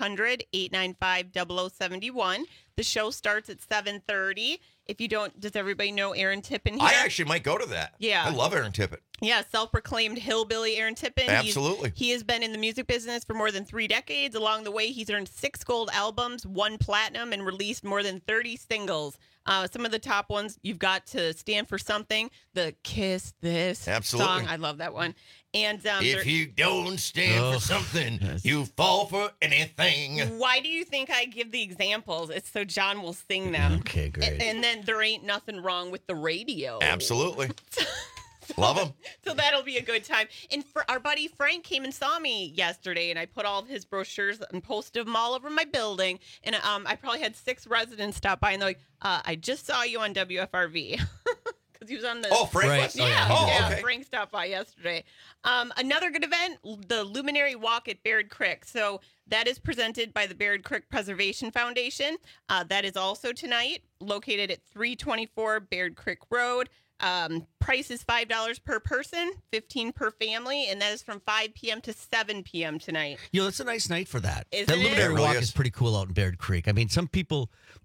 800-895-0071. The show starts at 7:30. If you don't, does everybody know Aaron Tippin here? I actually might go to that. Yeah. I love Aaron Tippin. Yeah, self-proclaimed hillbilly Aaron Tippin. Absolutely. He has been in the music business for more than 3 decades. Along the way, he's earned 6 gold albums, 1 platinum, and released more than 30 singles. Some of the top ones, You've Got to Stand for Something, the Kiss This Absolutely. song. I love that one. And if you don't stand for something, you fall for anything. Why do you think I give the examples? It's so John will sing them. Okay, great. And then There Ain't Nothing Wrong with the Radio. Absolutely. Love them. So that'll be a good time. And for our buddy Frank came and saw me yesterday, and I put all of his brochures and posted them all over my building. And I probably had 6 residents stop by, and they're like, I just saw you on WFRV. Because he was on the... Oh, Frank Yeah, was? Okay. Frank stopped by yesterday. Another good event, the Luminary Walk at Baird Creek. So that is presented by the Baird Creek Preservation Foundation. That is also tonight, located at 324 Baird Creek Road. Price is $5 per person, $15 per family, and that is from 5 p.m. to 7 p.m. tonight. It's a nice night for that. Isn't That it? Luminary It really Walk is. is pretty cool out in Baird Creek. I mean, some people, I think,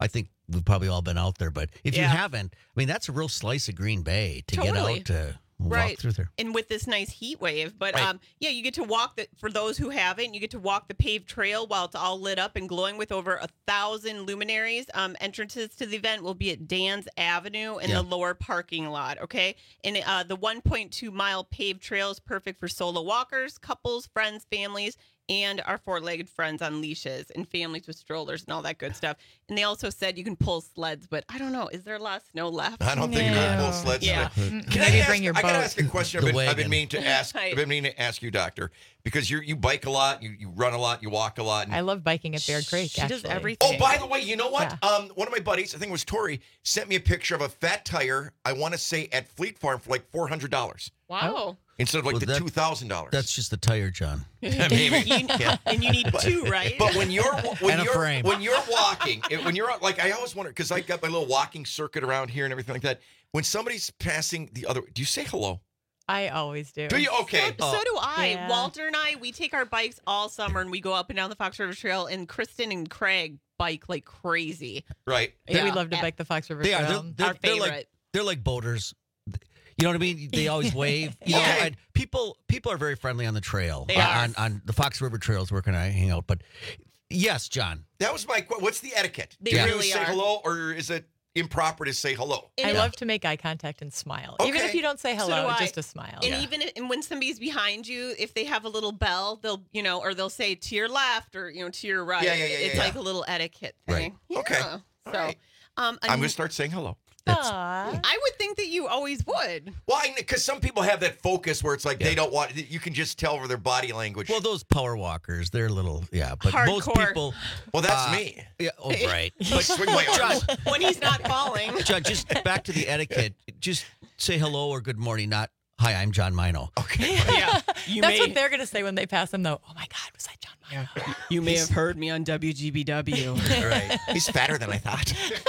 we've probably all been out there. But if you Yeah. haven't, I mean, that's a real slice of Green Bay to get Totally. out to walk Right. through there. And with this nice heat wave. But Right. yeah, you get to walk for those who haven't, you get to walk the paved trail while it's all lit up and glowing with over 1,000 luminaries. Entrances to the event will be at Dan's Avenue in Yeah. the lower parking lot. Okay. And the 1.2 mile paved trail is perfect for solo walkers, couples, friends, families, and our four-legged friends on leashes and families with strollers and all that good stuff. And they also said you can pull sleds, but I don't know. Is there a lot of snow left? I don't think you can pull sleds. Yeah. Can Maybe I ask, bring your I gotta boat. ask a question. The I've been wagon. meaning to ask. Right. I've been meaning to ask you, Doctor, because you bike a lot, you run a lot, you walk a lot. I love biking at Bear Creek. She does actually. everything. Oh, by the way, you know what? Yeah. One of my buddies, I think it was Tori, sent me a picture of a fat tire. I want to say at Fleet Farm for like $400 Wow. instead of like Well, the that- $2,000. That's just the tire, John. maybe. You- and you need two, right? But when you're And a frame. when you're walking, when you're like, I always wonder because I got my little walking circuit around here and everything like that. When somebody's passing the other, do you say hello? I always do. Do you? Okay. So do I. Yeah. Walter and I, we take our bikes all summer and we go up and down the Fox River Trail, and Kristen and Craig bike like crazy. Right. Yeah, we Yeah. love to bike the Fox River They are. Trail. They're Our like favorite. they're like boaters. You know what I mean? They always wave. You know, Okay. and people are very friendly on the trail. They are. On the Fox River trails where can I hang out. But yes, John. That was my. What's the etiquette? They Do you really say are. hello, or is it improper to say hello? I love to make eye contact and smile. Even Okay. if you don't say So do hello, I. just a smile. And even and when somebody's behind you, if they have a little bell, they'll or they'll say to your left or to your right. Yeah. It's like a little etiquette thing. Right. Okay. Yeah. All So right. I'm I'm gonna start saying hello. Aw. I would think that you always would. Well, because some people have that focus where it's like they don't want. You can just tell over their body language. Well, those power walkers, they're a little, but most Hardcore. people. Well, that's me. Yeah, oh, right. But swing my arms. John, When he's not falling. John, just back to the etiquette. Just say hello or good morning, not hi, I'm John Mino. Okay. Yeah. That's what they're going to say when they pass him, though. Oh, my God, was that John Mino? You may have heard me on WGBW. Right. He's fatter than I thought.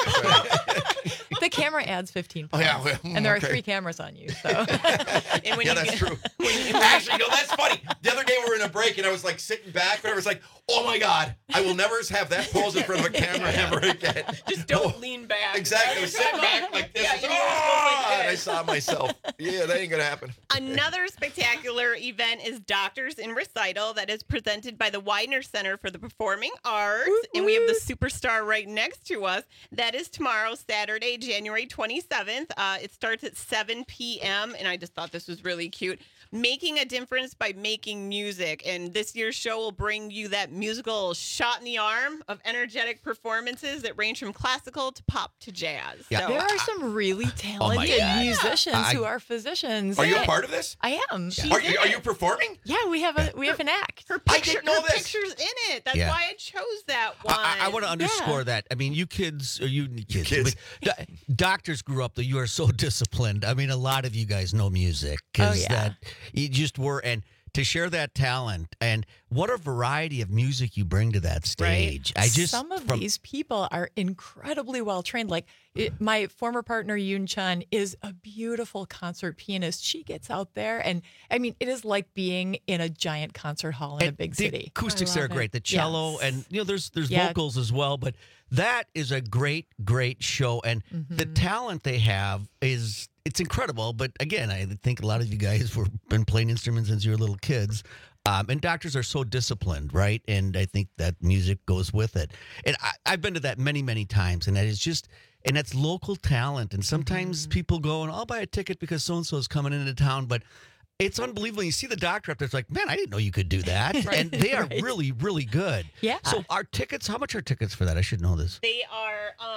The camera adds 15 Oh, pounds. yeah, well, and there are okay. 3 cameras on you. So And when Yeah, you that's get, true. Actually, that's funny. The other day we were in a break and I was like sitting back, but I was like, oh my God, I will never have that pose in front of a camera ever again. just don't lean back. Exactly. I was sitting back like this. Yeah, It's you're like, supposed to "Ah," like and I this. saw myself. Yeah, that ain't going to happen. Another spectacular event is Doctors in Recital that is presented by the Widener Center for the Performing Arts. And we have the superstar right next to us. That is tomorrow, Saturday, January 27th. It starts at 7 p.m. And I just thought this was really cute. Making a difference by making music. And this year's show will bring you that musical shot in the arm of energetic performances that range from classical to pop to jazz. Yeah. So, there are some really talented God. musicians who are physicians. Are you a part of this? I am. Are you performing? Yeah, we have an act. her I picture, didn't know her this. picture's in it. That's Yeah. why I chose that one. I want to underscore that. I mean, you kids, or you kids, but doctors grew up, though. You are so disciplined. I mean, a lot of you guys know music. 'Cause yeah. that you just were, and to share that talent, and what a variety of music you bring to that stage. Some of these people are incredibly well trained. Like my former partner Yoon Chun is a beautiful concert pianist. She gets out there, and I mean, it is like being in a giant concert hall in a big the city. acoustics there are great. The cello, and there's Yeah. vocals as well, but that is a great show, and the talent they have it's incredible. But again, I think a lot of you guys have been playing instruments since you were little kids. And doctors are so disciplined, right? And I think that music goes with it. And I've been to that many, many times, and that is just, and that's local talent. And sometimes people go, and I'll buy a ticket because so-and-so is coming into town, but it's unbelievable. You see the doctor up there, it's like, man, I didn't know you could do that. Right, and they are right. really, really good. Yeah. So our tickets, how much are tickets for that? I should know this. They are,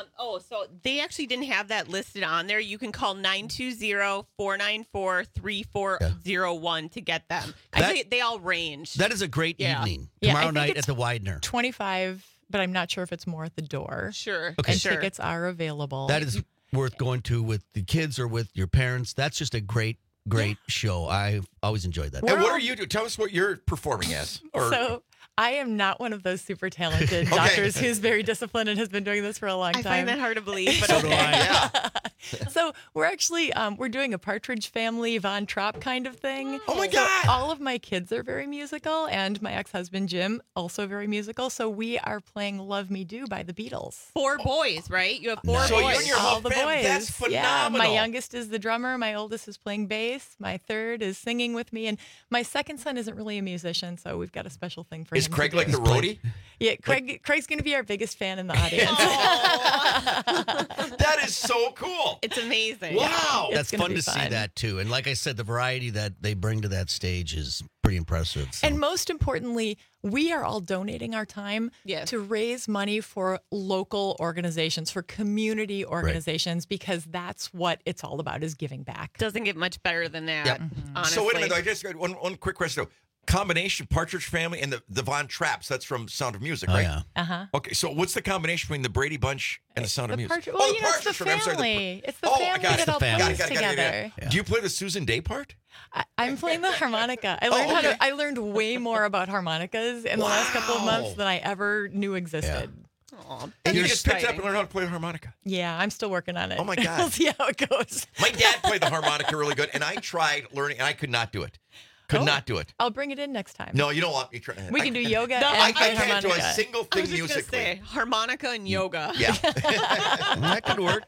so they actually didn't have that listed on there. You can call 920-494-3401 to get them. I think they all range. That is a great evening. Yeah, I Tomorrow think night it's at the Widener. 25, but I'm not sure if it's more at the door. Sure. Okay. And Sure. tickets are available. That is worth going to with the kids or with your parents. That's just a great show. I've always enjoyed that. And what are you doing? Tell us what you're performing as. Or So I am not one of those super talented doctors who's very disciplined and has been doing this for a long time. I find that hard to believe, but So do I. So we're actually we're doing a Partridge Family, Von Trapp kind of thing. Oh my So God! all of my kids are very musical, and my ex-husband Jim also very musical. So we are playing "Love Me Do" by the Beatles. 4 boys, right? You have 4 So you boys. and your All whole the family, boys. that's Yeah, phenomenal. my youngest is the drummer. My oldest is playing bass. My third is singing with me, and my second son isn't really a musician, so we've got a special thing for him. Is Craig to like do. the roadie? Yeah, Craig's going to be our biggest fan in the audience. That is so cool. It's amazing. Wow. That's gonna fun be to see fun. that too. And like I said, the variety that they bring to that stage is pretty impressive. So. And most importantly, we are all donating our time to raise money for local organizations, for community organizations, because that's what it's all about, is giving back. Doesn't get much better than that. Yep. Honestly. So wait a minute, I just got one quick question. Though. Combination Partridge Family and the Von Trapps. That's from Sound of Music, right? yeah. Uh-huh. Okay, so what's the combination between the Brady Bunch and the Sound of Music? Well, the you know, it's the Partridge Family. I'm sorry, family. It's the I family got it. that all plays Got it. together. Do you play the Susan Day part? I'm playing the harmonica. I learned I learned way more about harmonicas in the last couple of months than I ever knew existed. And you just picked up and learned how to play the harmonica. Yeah, I'm still working on it. Oh my God. We'll see how it goes. My dad played the harmonica really good, and I tried learning, and I could not do it. Could not do it. I'll bring it in next time. No, you don't want me trying. We can do yoga and I play can't do a harmonica. single I thing was just gonna musically. say harmonica and yoga. Yeah. That could work.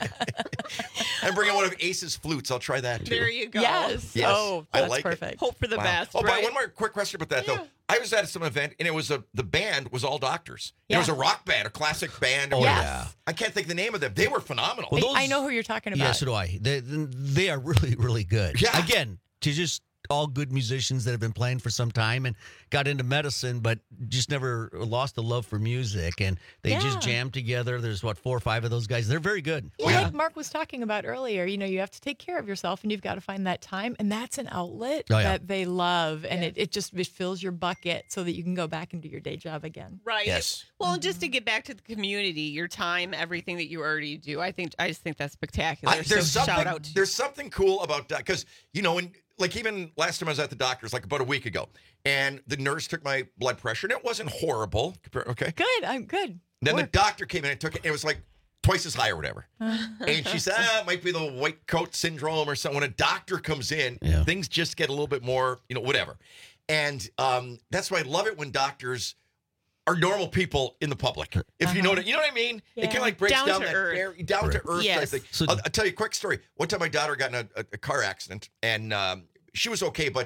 I'm bringing one of Ace's flutes. I'll try that too. There you go. Yes. Yes. Oh, I that's like it. perfect. Hope for the Wow. best. Oh, right? but one more quick question about that though. I was at some event and it was the band was all doctors. It was a rock band, a classic band. Or Oh, whatever. yeah. I can't think the name of them. They were phenomenal. Well, I know who you're talking about. Yeah, so do I. They are really, really good. Yeah. Again, to just all good musicians that have been playing for some time and got into medicine, but just never lost the love for music. And they just jam together. There's 4 or 5 of those guys. They're very good. Well, like Mark was talking about earlier, you have to take care of yourself and you've got to find that time. And that's an outlet that they love. And it fills your bucket so that you can go back and do your day job again. Right. Yes. Well, and just to get back to the community, your time, everything that you already do, I just think that's spectacular. So shout out to you. There's something cool about that because when like even last time I was at the doctor's, like about a week ago, and the nurse took my blood pressure, and it wasn't horrible. Okay. Good. I'm good. Then the doctor came in and took it, and it was like twice as high or whatever. And she said, it might be the white coat syndrome or something. When a doctor comes in, things just get a little bit more, whatever. And that's why I love it when doctors are normal people in the public. If you know what I mean? Yeah. It kind of like breaks Down down to that earth. down to earth Yes. type thing. I'll tell you a quick story. One time my daughter got in a car accident, and she was okay, but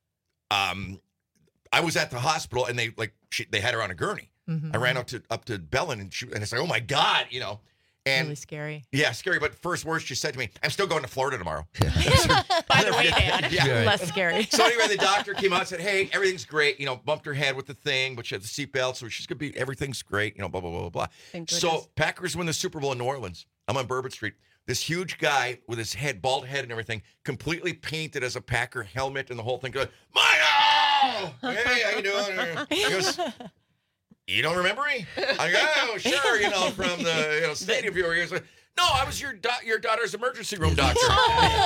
I was at the hospital, and they had her on a gurney. Mm-hmm. I ran up to Belen, and it's like, oh my God, And really scary. Yeah, scary. But first words she said to me, I'm still going to Florida tomorrow. By the way, Dad. Yeah. Less scary. So anyway, the doctor came out and said, hey, everything's great. Bumped her head with the thing, but she had the seatbelt, so she's going to be, everything's great, blah, blah, blah, blah, blah. Thank So goodness. Packers win the Super Bowl in New Orleans. I'm on Bourbon Street. This huge guy with his bald head and everything, completely painted as a Packer helmet and the whole thing goes, Mario! Hey, how you doing? He goes, you don't remember me? I go, oh, sure, from the stadium viewer. He goes, no, I was your daughter's emergency room doctor. And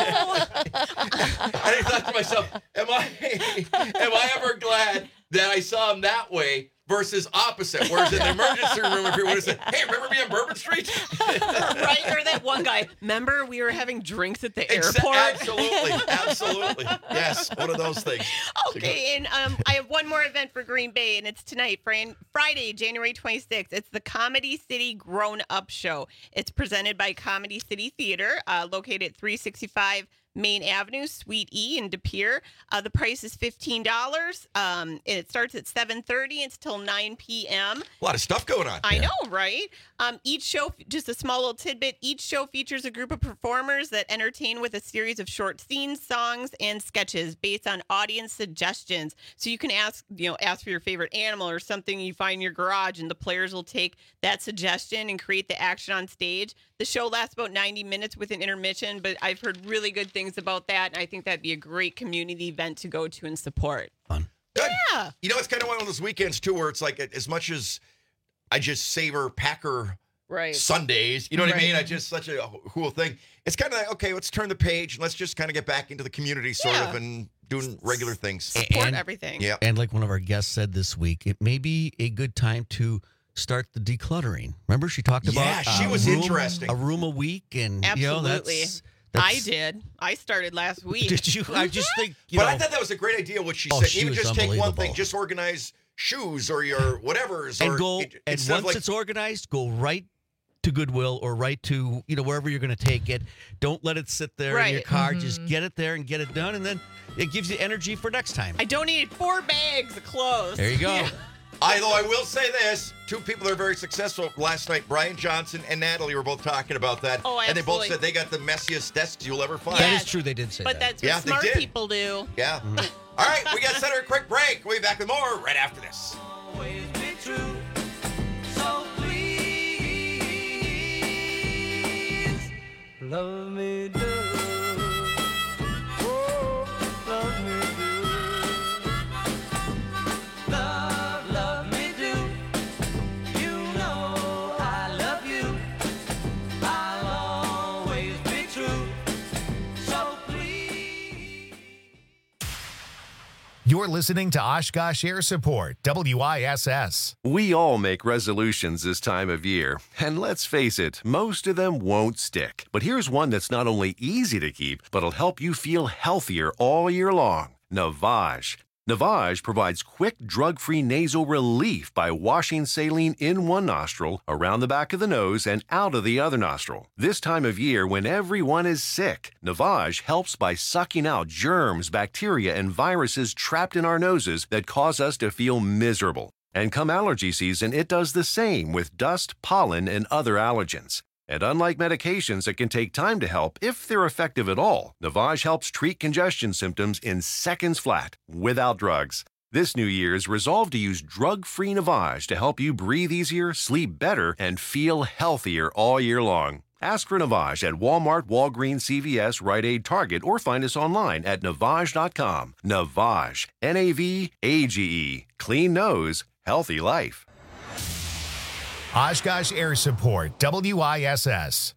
I thought to myself, am I ever glad that I saw him that way versus opposite? Whereas in the emergency room, if you would have said, hey, remember me on Bourbon Street? Right, or that one guy. Remember, we were having drinks at the airport. Absolutely. Yes, one of those things. Okay, and I have one more event for Green Bay, and it's tonight, Friday, January 26th. It's the Comedy City Grown Up Show. It's presented by Comedy City Theater, located at 365 Main Avenue, Suite E in De Pere. The price is $15. And it starts at 7:30 until 9 p.m. A lot of stuff going on. I know, right? Each show, just a small little tidbit, each show features a group of performers that entertain with a series of short scenes, songs, and sketches based on audience suggestions. So you can ask for your favorite animal or something you find in your garage, and the players will take that suggestion and create the action on stage. The show lasts about 90 minutes with an intermission, but I've heard really good things about that, and I think that'd be a great community event to go to and support. Fun. Good. Yeah. It's kind of one of those weekends, too, where it's like as much as I just savor Packer Right. Sundays. You know what I mean? Right. I just such a cool thing. It's kind of like, okay, let's turn the page and let's just kind of get back into the community sort of and doing regular things. Support everything. Yeah. And like one of our guests said this week, it may be a good time to start the decluttering. Remember, she talked about Yeah, she was interesting. A room a week, and Absolutely. that's I did. I started last week. Did you? I just think. But I thought that was a great idea. What she Oh, said. she Even was just take one thing. unbelievable. Just organize shoes or your whatever's. and or go it- and instead of once like, it's organized, go right to Goodwill or right to wherever you're going to take it. Don't let it sit there in your Right. car. Just get it there and get it done, and then it gives you energy for next time. I donated 4 bags of clothes. There you go. Although I will say this, 2 people that are very successful last night, Brian Johnson and Natalie, were both talking about that. Oh, and they both absolutely. said they got the messiest desks you'll ever find. That is true. They did say But that. that's what smart they did. people do. Yeah. All right, we got to set her a quick break. We'll be back with more right after this. Always be true. So please love me do. Oh, love me do. Love me do. You know I love you. I'll always be true. So please. You're listening to Oshkosh Air Support, WISS. We all make resolutions this time of year, and let's face it, most of them won't stick. But here's one that's not only easy to keep, but will help you feel healthier all year long. Navage. Navage provides quick, drug-free nasal relief by washing saline in one nostril, around the back of the nose, and out of the other nostril. This time of year, when everyone is sick, Navage helps by sucking out germs, bacteria, and viruses trapped in our noses that cause us to feel miserable. And come allergy season, it does the same with dust, pollen, and other allergens. And unlike medications that can take time to help, if they're effective at all, Navage helps treat congestion symptoms in seconds flat, without drugs. This New Year's, resolve to use drug-free Navage to help you breathe easier, sleep better, and feel healthier all year long. Ask for Navage at Walmart, Walgreens, CVS, Rite Aid, Target, or find us online at Navage.com. Navage. Navage. Clean nose, healthy life. Oshkosh Air Support, WISS.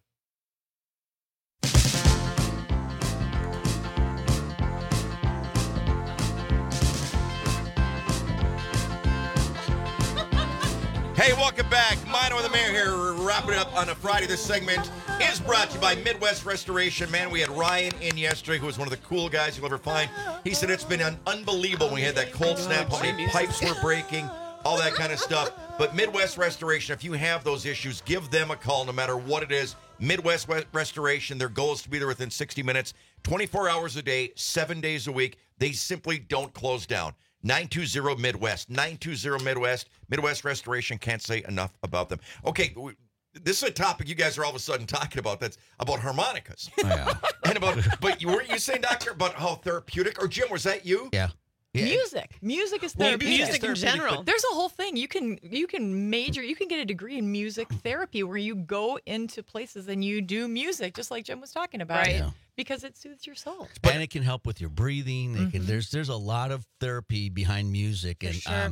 Hey, welcome back. Mino and the Mayor here. We're wrapping it up on a Friday. This segment is brought to you by Midwest Restoration. Man, we had Ryan in yesterday, who was one of the cool guys you'll ever find. He said it's been unbelievable when we had that cold snap, how many pipes were breaking, all that kind of stuff. But Midwest Restoration, if you have those issues, give them a call no matter what it is. Midwest Restoration, their goal is to be there within 60 minutes, 24 hours a day, 7 days a week. They simply don't close down. 920-MIDWEST, 920-MIDWEST. Midwest Restoration, can't say enough about them. Okay, this is a topic you guys are all of a sudden talking about. That's about harmonicas. Oh, yeah. And but weren't you saying, Doctor, about how therapeutic? Or Jim, was that you? Yeah. Music is Well, therapy. music in general. There's a whole thing. You can get a degree in music therapy where you go into places and you do music, just like Jim was talking about. Right. Yeah. Because it soothes your soul. And it can help with your breathing. It can, there's a lot of therapy behind music. And sure.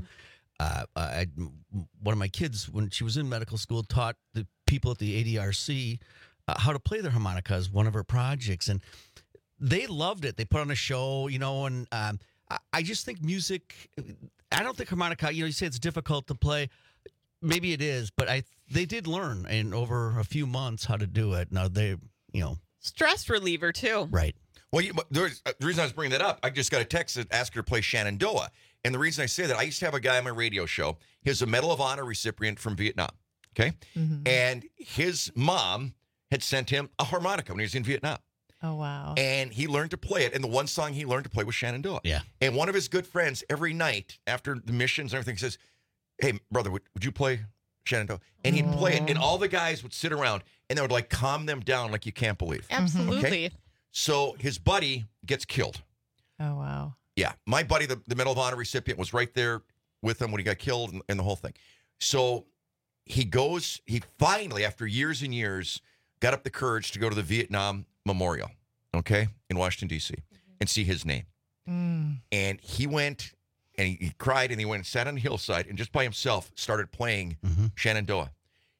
one of my kids, when she was in medical school, taught the people at the ADRC how to play their harmonica as one of her projects. And they loved it. They put on a show, and I just think music, I don't think harmonica, you say it's difficult to play. Maybe it is, but they did learn in over a few months how to do it. Now they, Stress reliever, too. right. Well, the reason I was bringing that up, I just got a text that asked her to play Shenandoah. And the reason I say that, I used to have a guy on my radio show. He was a Medal of Honor recipient from Vietnam. Okay. Mm-hmm. And his mom had sent him a harmonica when he was in Vietnam. Oh, wow. And he learned to play it. And the one song he learned to play was Shenandoah. Yeah. And one of his good friends, every night after the missions and everything, says, "Hey, brother, would you play Shenandoah?" And he'd play it. And all the guys would sit around and they would calm them down like you can't believe. Absolutely. Okay? So his buddy gets killed. Oh, wow. Yeah. My buddy, the Medal of Honor recipient, was right there with him when he got killed and the whole thing. So he finally, after years and years, got up the courage to go to the Vietnam Memorial, okay, in Washington, D.C., and see his name. And he went and he cried and he went and sat on the hillside and just by himself started playing Shenandoah.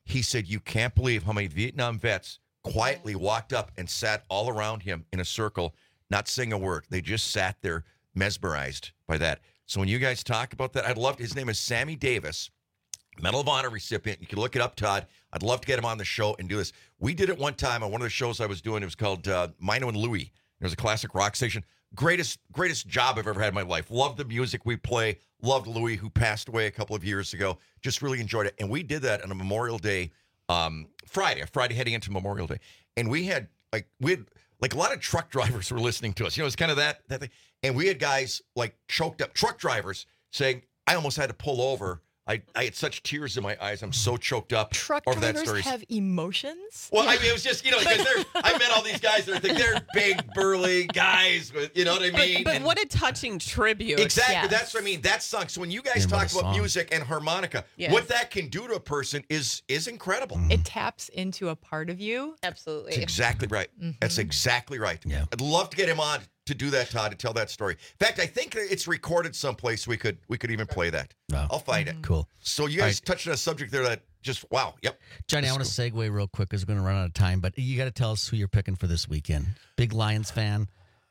He said, you can't believe how many Vietnam vets quietly walked up and sat all around him in a circle, not saying a word. They just sat there mesmerized by that. So when you guys talk about that, I'd love to, his name is Sammy Davis, Medal of Honor recipient. You can look it up, Todd. I'd love to get him on the show and do this. We did it one time on one of the shows I was doing. It was called Mino and Louie. It was a classic rock station. Greatest job I've ever had in my life. Loved the music we play. Loved Louie, who passed away a couple of years ago. Just really enjoyed it. And we did that on a Memorial Day, Friday heading into Memorial Day. And we had a lot of truck drivers were listening to us. You know, it's kind of that thing. And we had guys like choked up, truck drivers saying, I almost had to pull over. I had such tears in my eyes. I'm so choked up Truck over that drivers story. have emotions? Well, I mean, it was just, because I met all these guys that they're big, burly guys, with, you know what I mean? But what a touching tribute. Exactly. Yes. That's what I mean. That song. So when you guys talk about music and harmonica, what that can do to a person is incredible. It taps into a part of you. Absolutely. That's exactly right. That's exactly right. Yeah. I'd love to get him on to do that, Todd, to tell that story. In fact, I think it's recorded someplace. We could even play that. Wow. I'll find it. Cool. So you guys touched on a subject there that just, wow. Yep. Johnny, I want to segue real quick because we're going to run out of time, but you got to tell us who you're picking for this weekend. Big Lions fan.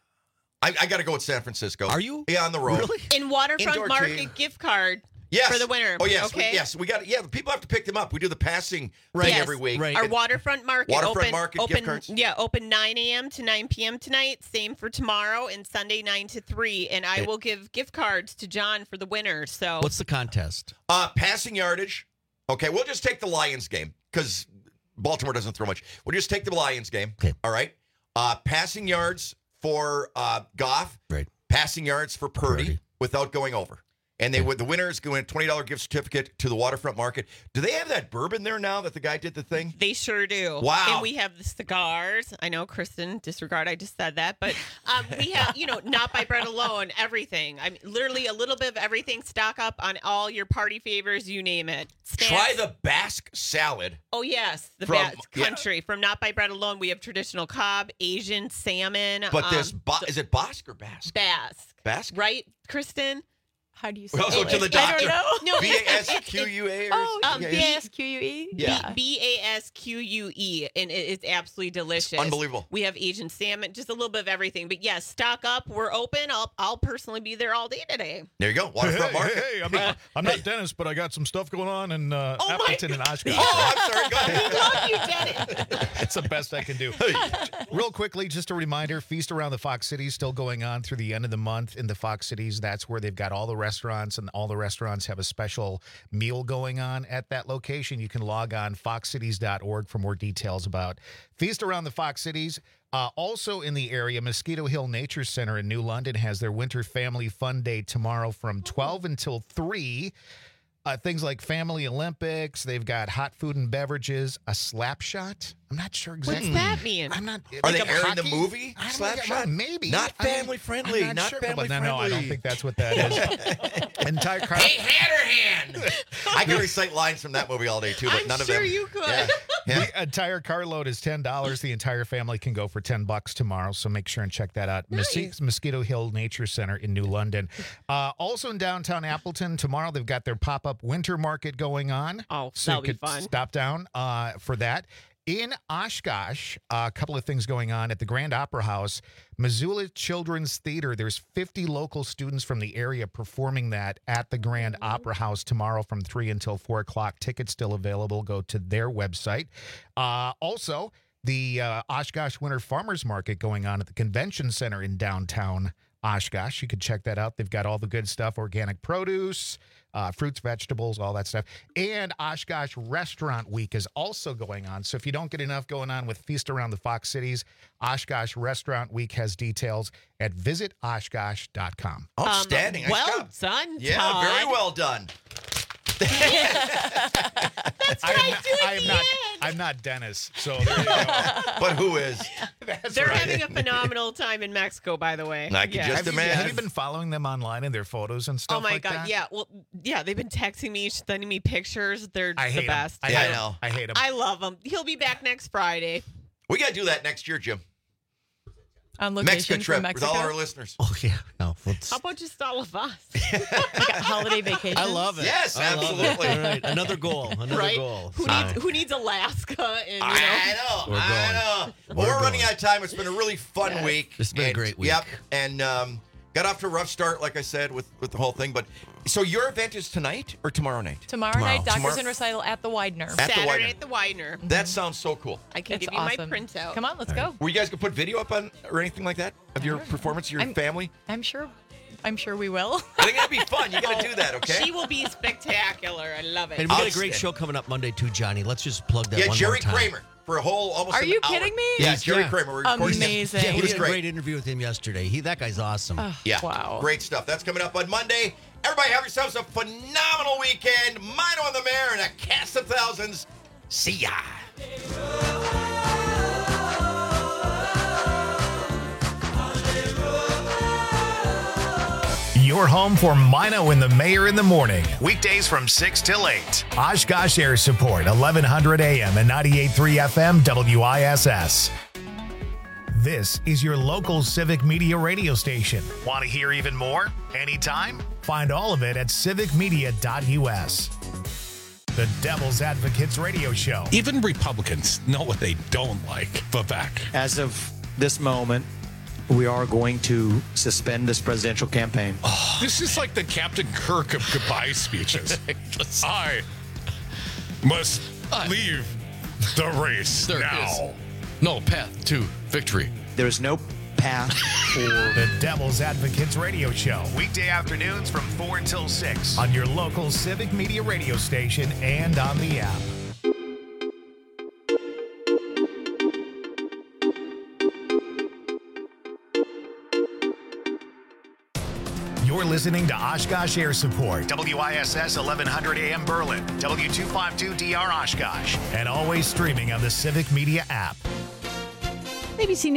I got to go with San Francisco. Are you? Yeah, on the road. Really? In Waterfront Indoor Market team. gift card. Yes. For the winner. Oh, yes. Okay. We got it. Yeah, the people have to pick them up. We do the passing thing every week. Right. Our Waterfront Market Market gift cards. Yeah, open 9 a.m. to 9 p.m. tonight. Same for tomorrow and Sunday 9 to 3. And I will give gift cards to John for the winner. So What's the contest? Passing yardage. Okay, we'll just take the Lions game because Baltimore doesn't throw much. We'll just take the Lions game. Okay. All right. Passing yards for Goff. Right. Passing yards for Purdy without going over. And the winners go in a $20 gift certificate to the Waterfront Market. Do they have that bourbon there now that the guy did the thing? they sure do. Wow. And we have the cigars. I know, Kristen, disregard I just said that. But we have, not by bread alone, everything. I mean, literally a little bit of everything. Stock up on all your party favors, you name it. Try the Basque salad. Oh, yes. The From- Basque country. From Not by Bread alone, we have traditional Cobb, Asian, salmon. But is it Basque or Basque? Basque. Basque? Right, Kristen? How do you say We also it? to the doctor. I don't know. No, B-A-S-Q-U-A or something? B-A-S-Q-U-E? Yeah. BASQUE, and it is absolutely delicious. Unbelievable. We have Asian salmon, just a little bit of everything. But yes, stock up. We're open. I'll personally be there all day today. There you go. Waterfront Market. Hey, I'm not Dennis, but I got some stuff going on in Appleton and Oshkosh. Oh, I'm sorry. Go ahead. We love you, Dennis. It's the best I can do. Real quickly, just a reminder, Feast Around the Fox Cities still going on through the end of the month in the Fox Cities. That's where they've got all the restaurants, and all the restaurants have a special meal going on at that location. You can log on foxcities.org for more details about Feast Around the Fox Cities. Also in the area, Mosquito Hill Nature Center in New London has their Winter Family Fun Day tomorrow from 12 until 3. Things like Family Olympics. They've got hot food and beverages, a slap shot. I'm not sure exactly. What's that mean? I'm not. Are like they a airing the hockey? movie? I don't Slap think- shot? Maybe. Not I mean, family friendly. I'm Not sure, family but friendly. No, I don't think that's what that is. Entire car. Hey, Hatterhand! I can recite lines from that movie all day, too, but I'm none of sure them. you could. Yeah. The entire carload is $10. The entire family can go for $10 tomorrow, so make sure and check that out. Nice. Mosquito Hill Nature Center in New London. Also in downtown Appleton tomorrow, they've got their pop-up winter market going on. Oh, so that'll you be could fun. stop down for that. In Oshkosh, a couple of things going on at the Grand Opera House. Missoula Children's Theater, there's 50 local students from the area performing that at the Grand Opera House tomorrow from 3 until 4 o'clock. Tickets still available. Go to their website. Also, the Oshkosh Winter Farmers Market going on at the Convention Center in downtown Oshkosh. You can check that out. They've got all the good stuff, organic produce, fruits, vegetables, all that stuff. And Oshkosh Restaurant Week is also going on. So if you don't get enough going on with Feast Around the Fox Cities, Oshkosh Restaurant Week has details at visitoshkosh.com. Outstanding. Nice Well job. done, Yeah, Todd. very well done. That's what I do at the end. I'm not Dennis, so there you go. But who is? They're having a phenomenal time in Mexico, by the way. I can Yeah. just imagine. Have you been following them online and their photos and stuff Oh my like God! that? Yeah, well, yeah, they've been texting me, sending me pictures. They're I hate the 'em. best. I hate 'em. I hate 'em. I love them. He'll be back next Friday. We got to do that next year, Jim. On location Mexico from trip Mexico. with all our listeners. Oh, yeah. No, How about just all of us? Like a holiday vacation. I love it. Yes, I love it. absolutely. All right, another goal. Another Right? goal. Who needs Alaska? And, I know. Well, we're running out of time. It's been a really fun week. It's been a great week. Yep. And got off to a rough start, like I said, with the whole thing. But so your event is tonight or tomorrow night? Tomorrow night, Doctors Tomorrow- in Recital at the Widener. At the Saturday Widener. at the Widener. That sounds so cool. I can It's give you awesome. my printout. Come on, let's go. Were you guys gonna put video up on or anything like that of your performance, your family? I'm sure we will. I think that'd be fun. You gotta do that, okay? She will be spectacular. I love it. And we got a great show coming up Monday too, Johnny. Let's just plug that Yeah, one Jerry more time. Kramer for a whole almost. Are an you hour. kidding me? Yeah, Jerry Kramer. We're recording him. Amazing. Yeah, He we was did a great. great interview with him yesterday. That guy's awesome. Yeah. Wow. Great stuff. That's coming up on Monday. Everybody have yourselves a phenomenal weekend. Mino and the Mayor and a cast of thousands. See ya. Your home for Mino and the Mayor in the morning. Weekdays from 6 till 8. Oshkosh Air Support, 1100 AM and 98.3 FM WISS. This is your local civic media radio station. Want to hear even more? Anytime? Find all of it at civicmedia.us. The Devil's Advocates Radio Show. Even Republicans know what they don't like. Vivek. As of this moment, we are going to suspend this presidential campaign. This is like the Captain Kirk of goodbye speeches. I must leave the race now. is no path to victory. There is no path for The Devil's Advocates Radio Show. Weekday afternoons from 4 until 6 on your local civic media radio station and on the app. You're listening to Oshkosh Air Support, WISS 1100 AM Berlin, W252DR Oshkosh, and always streaming on the Civic Media app. ABC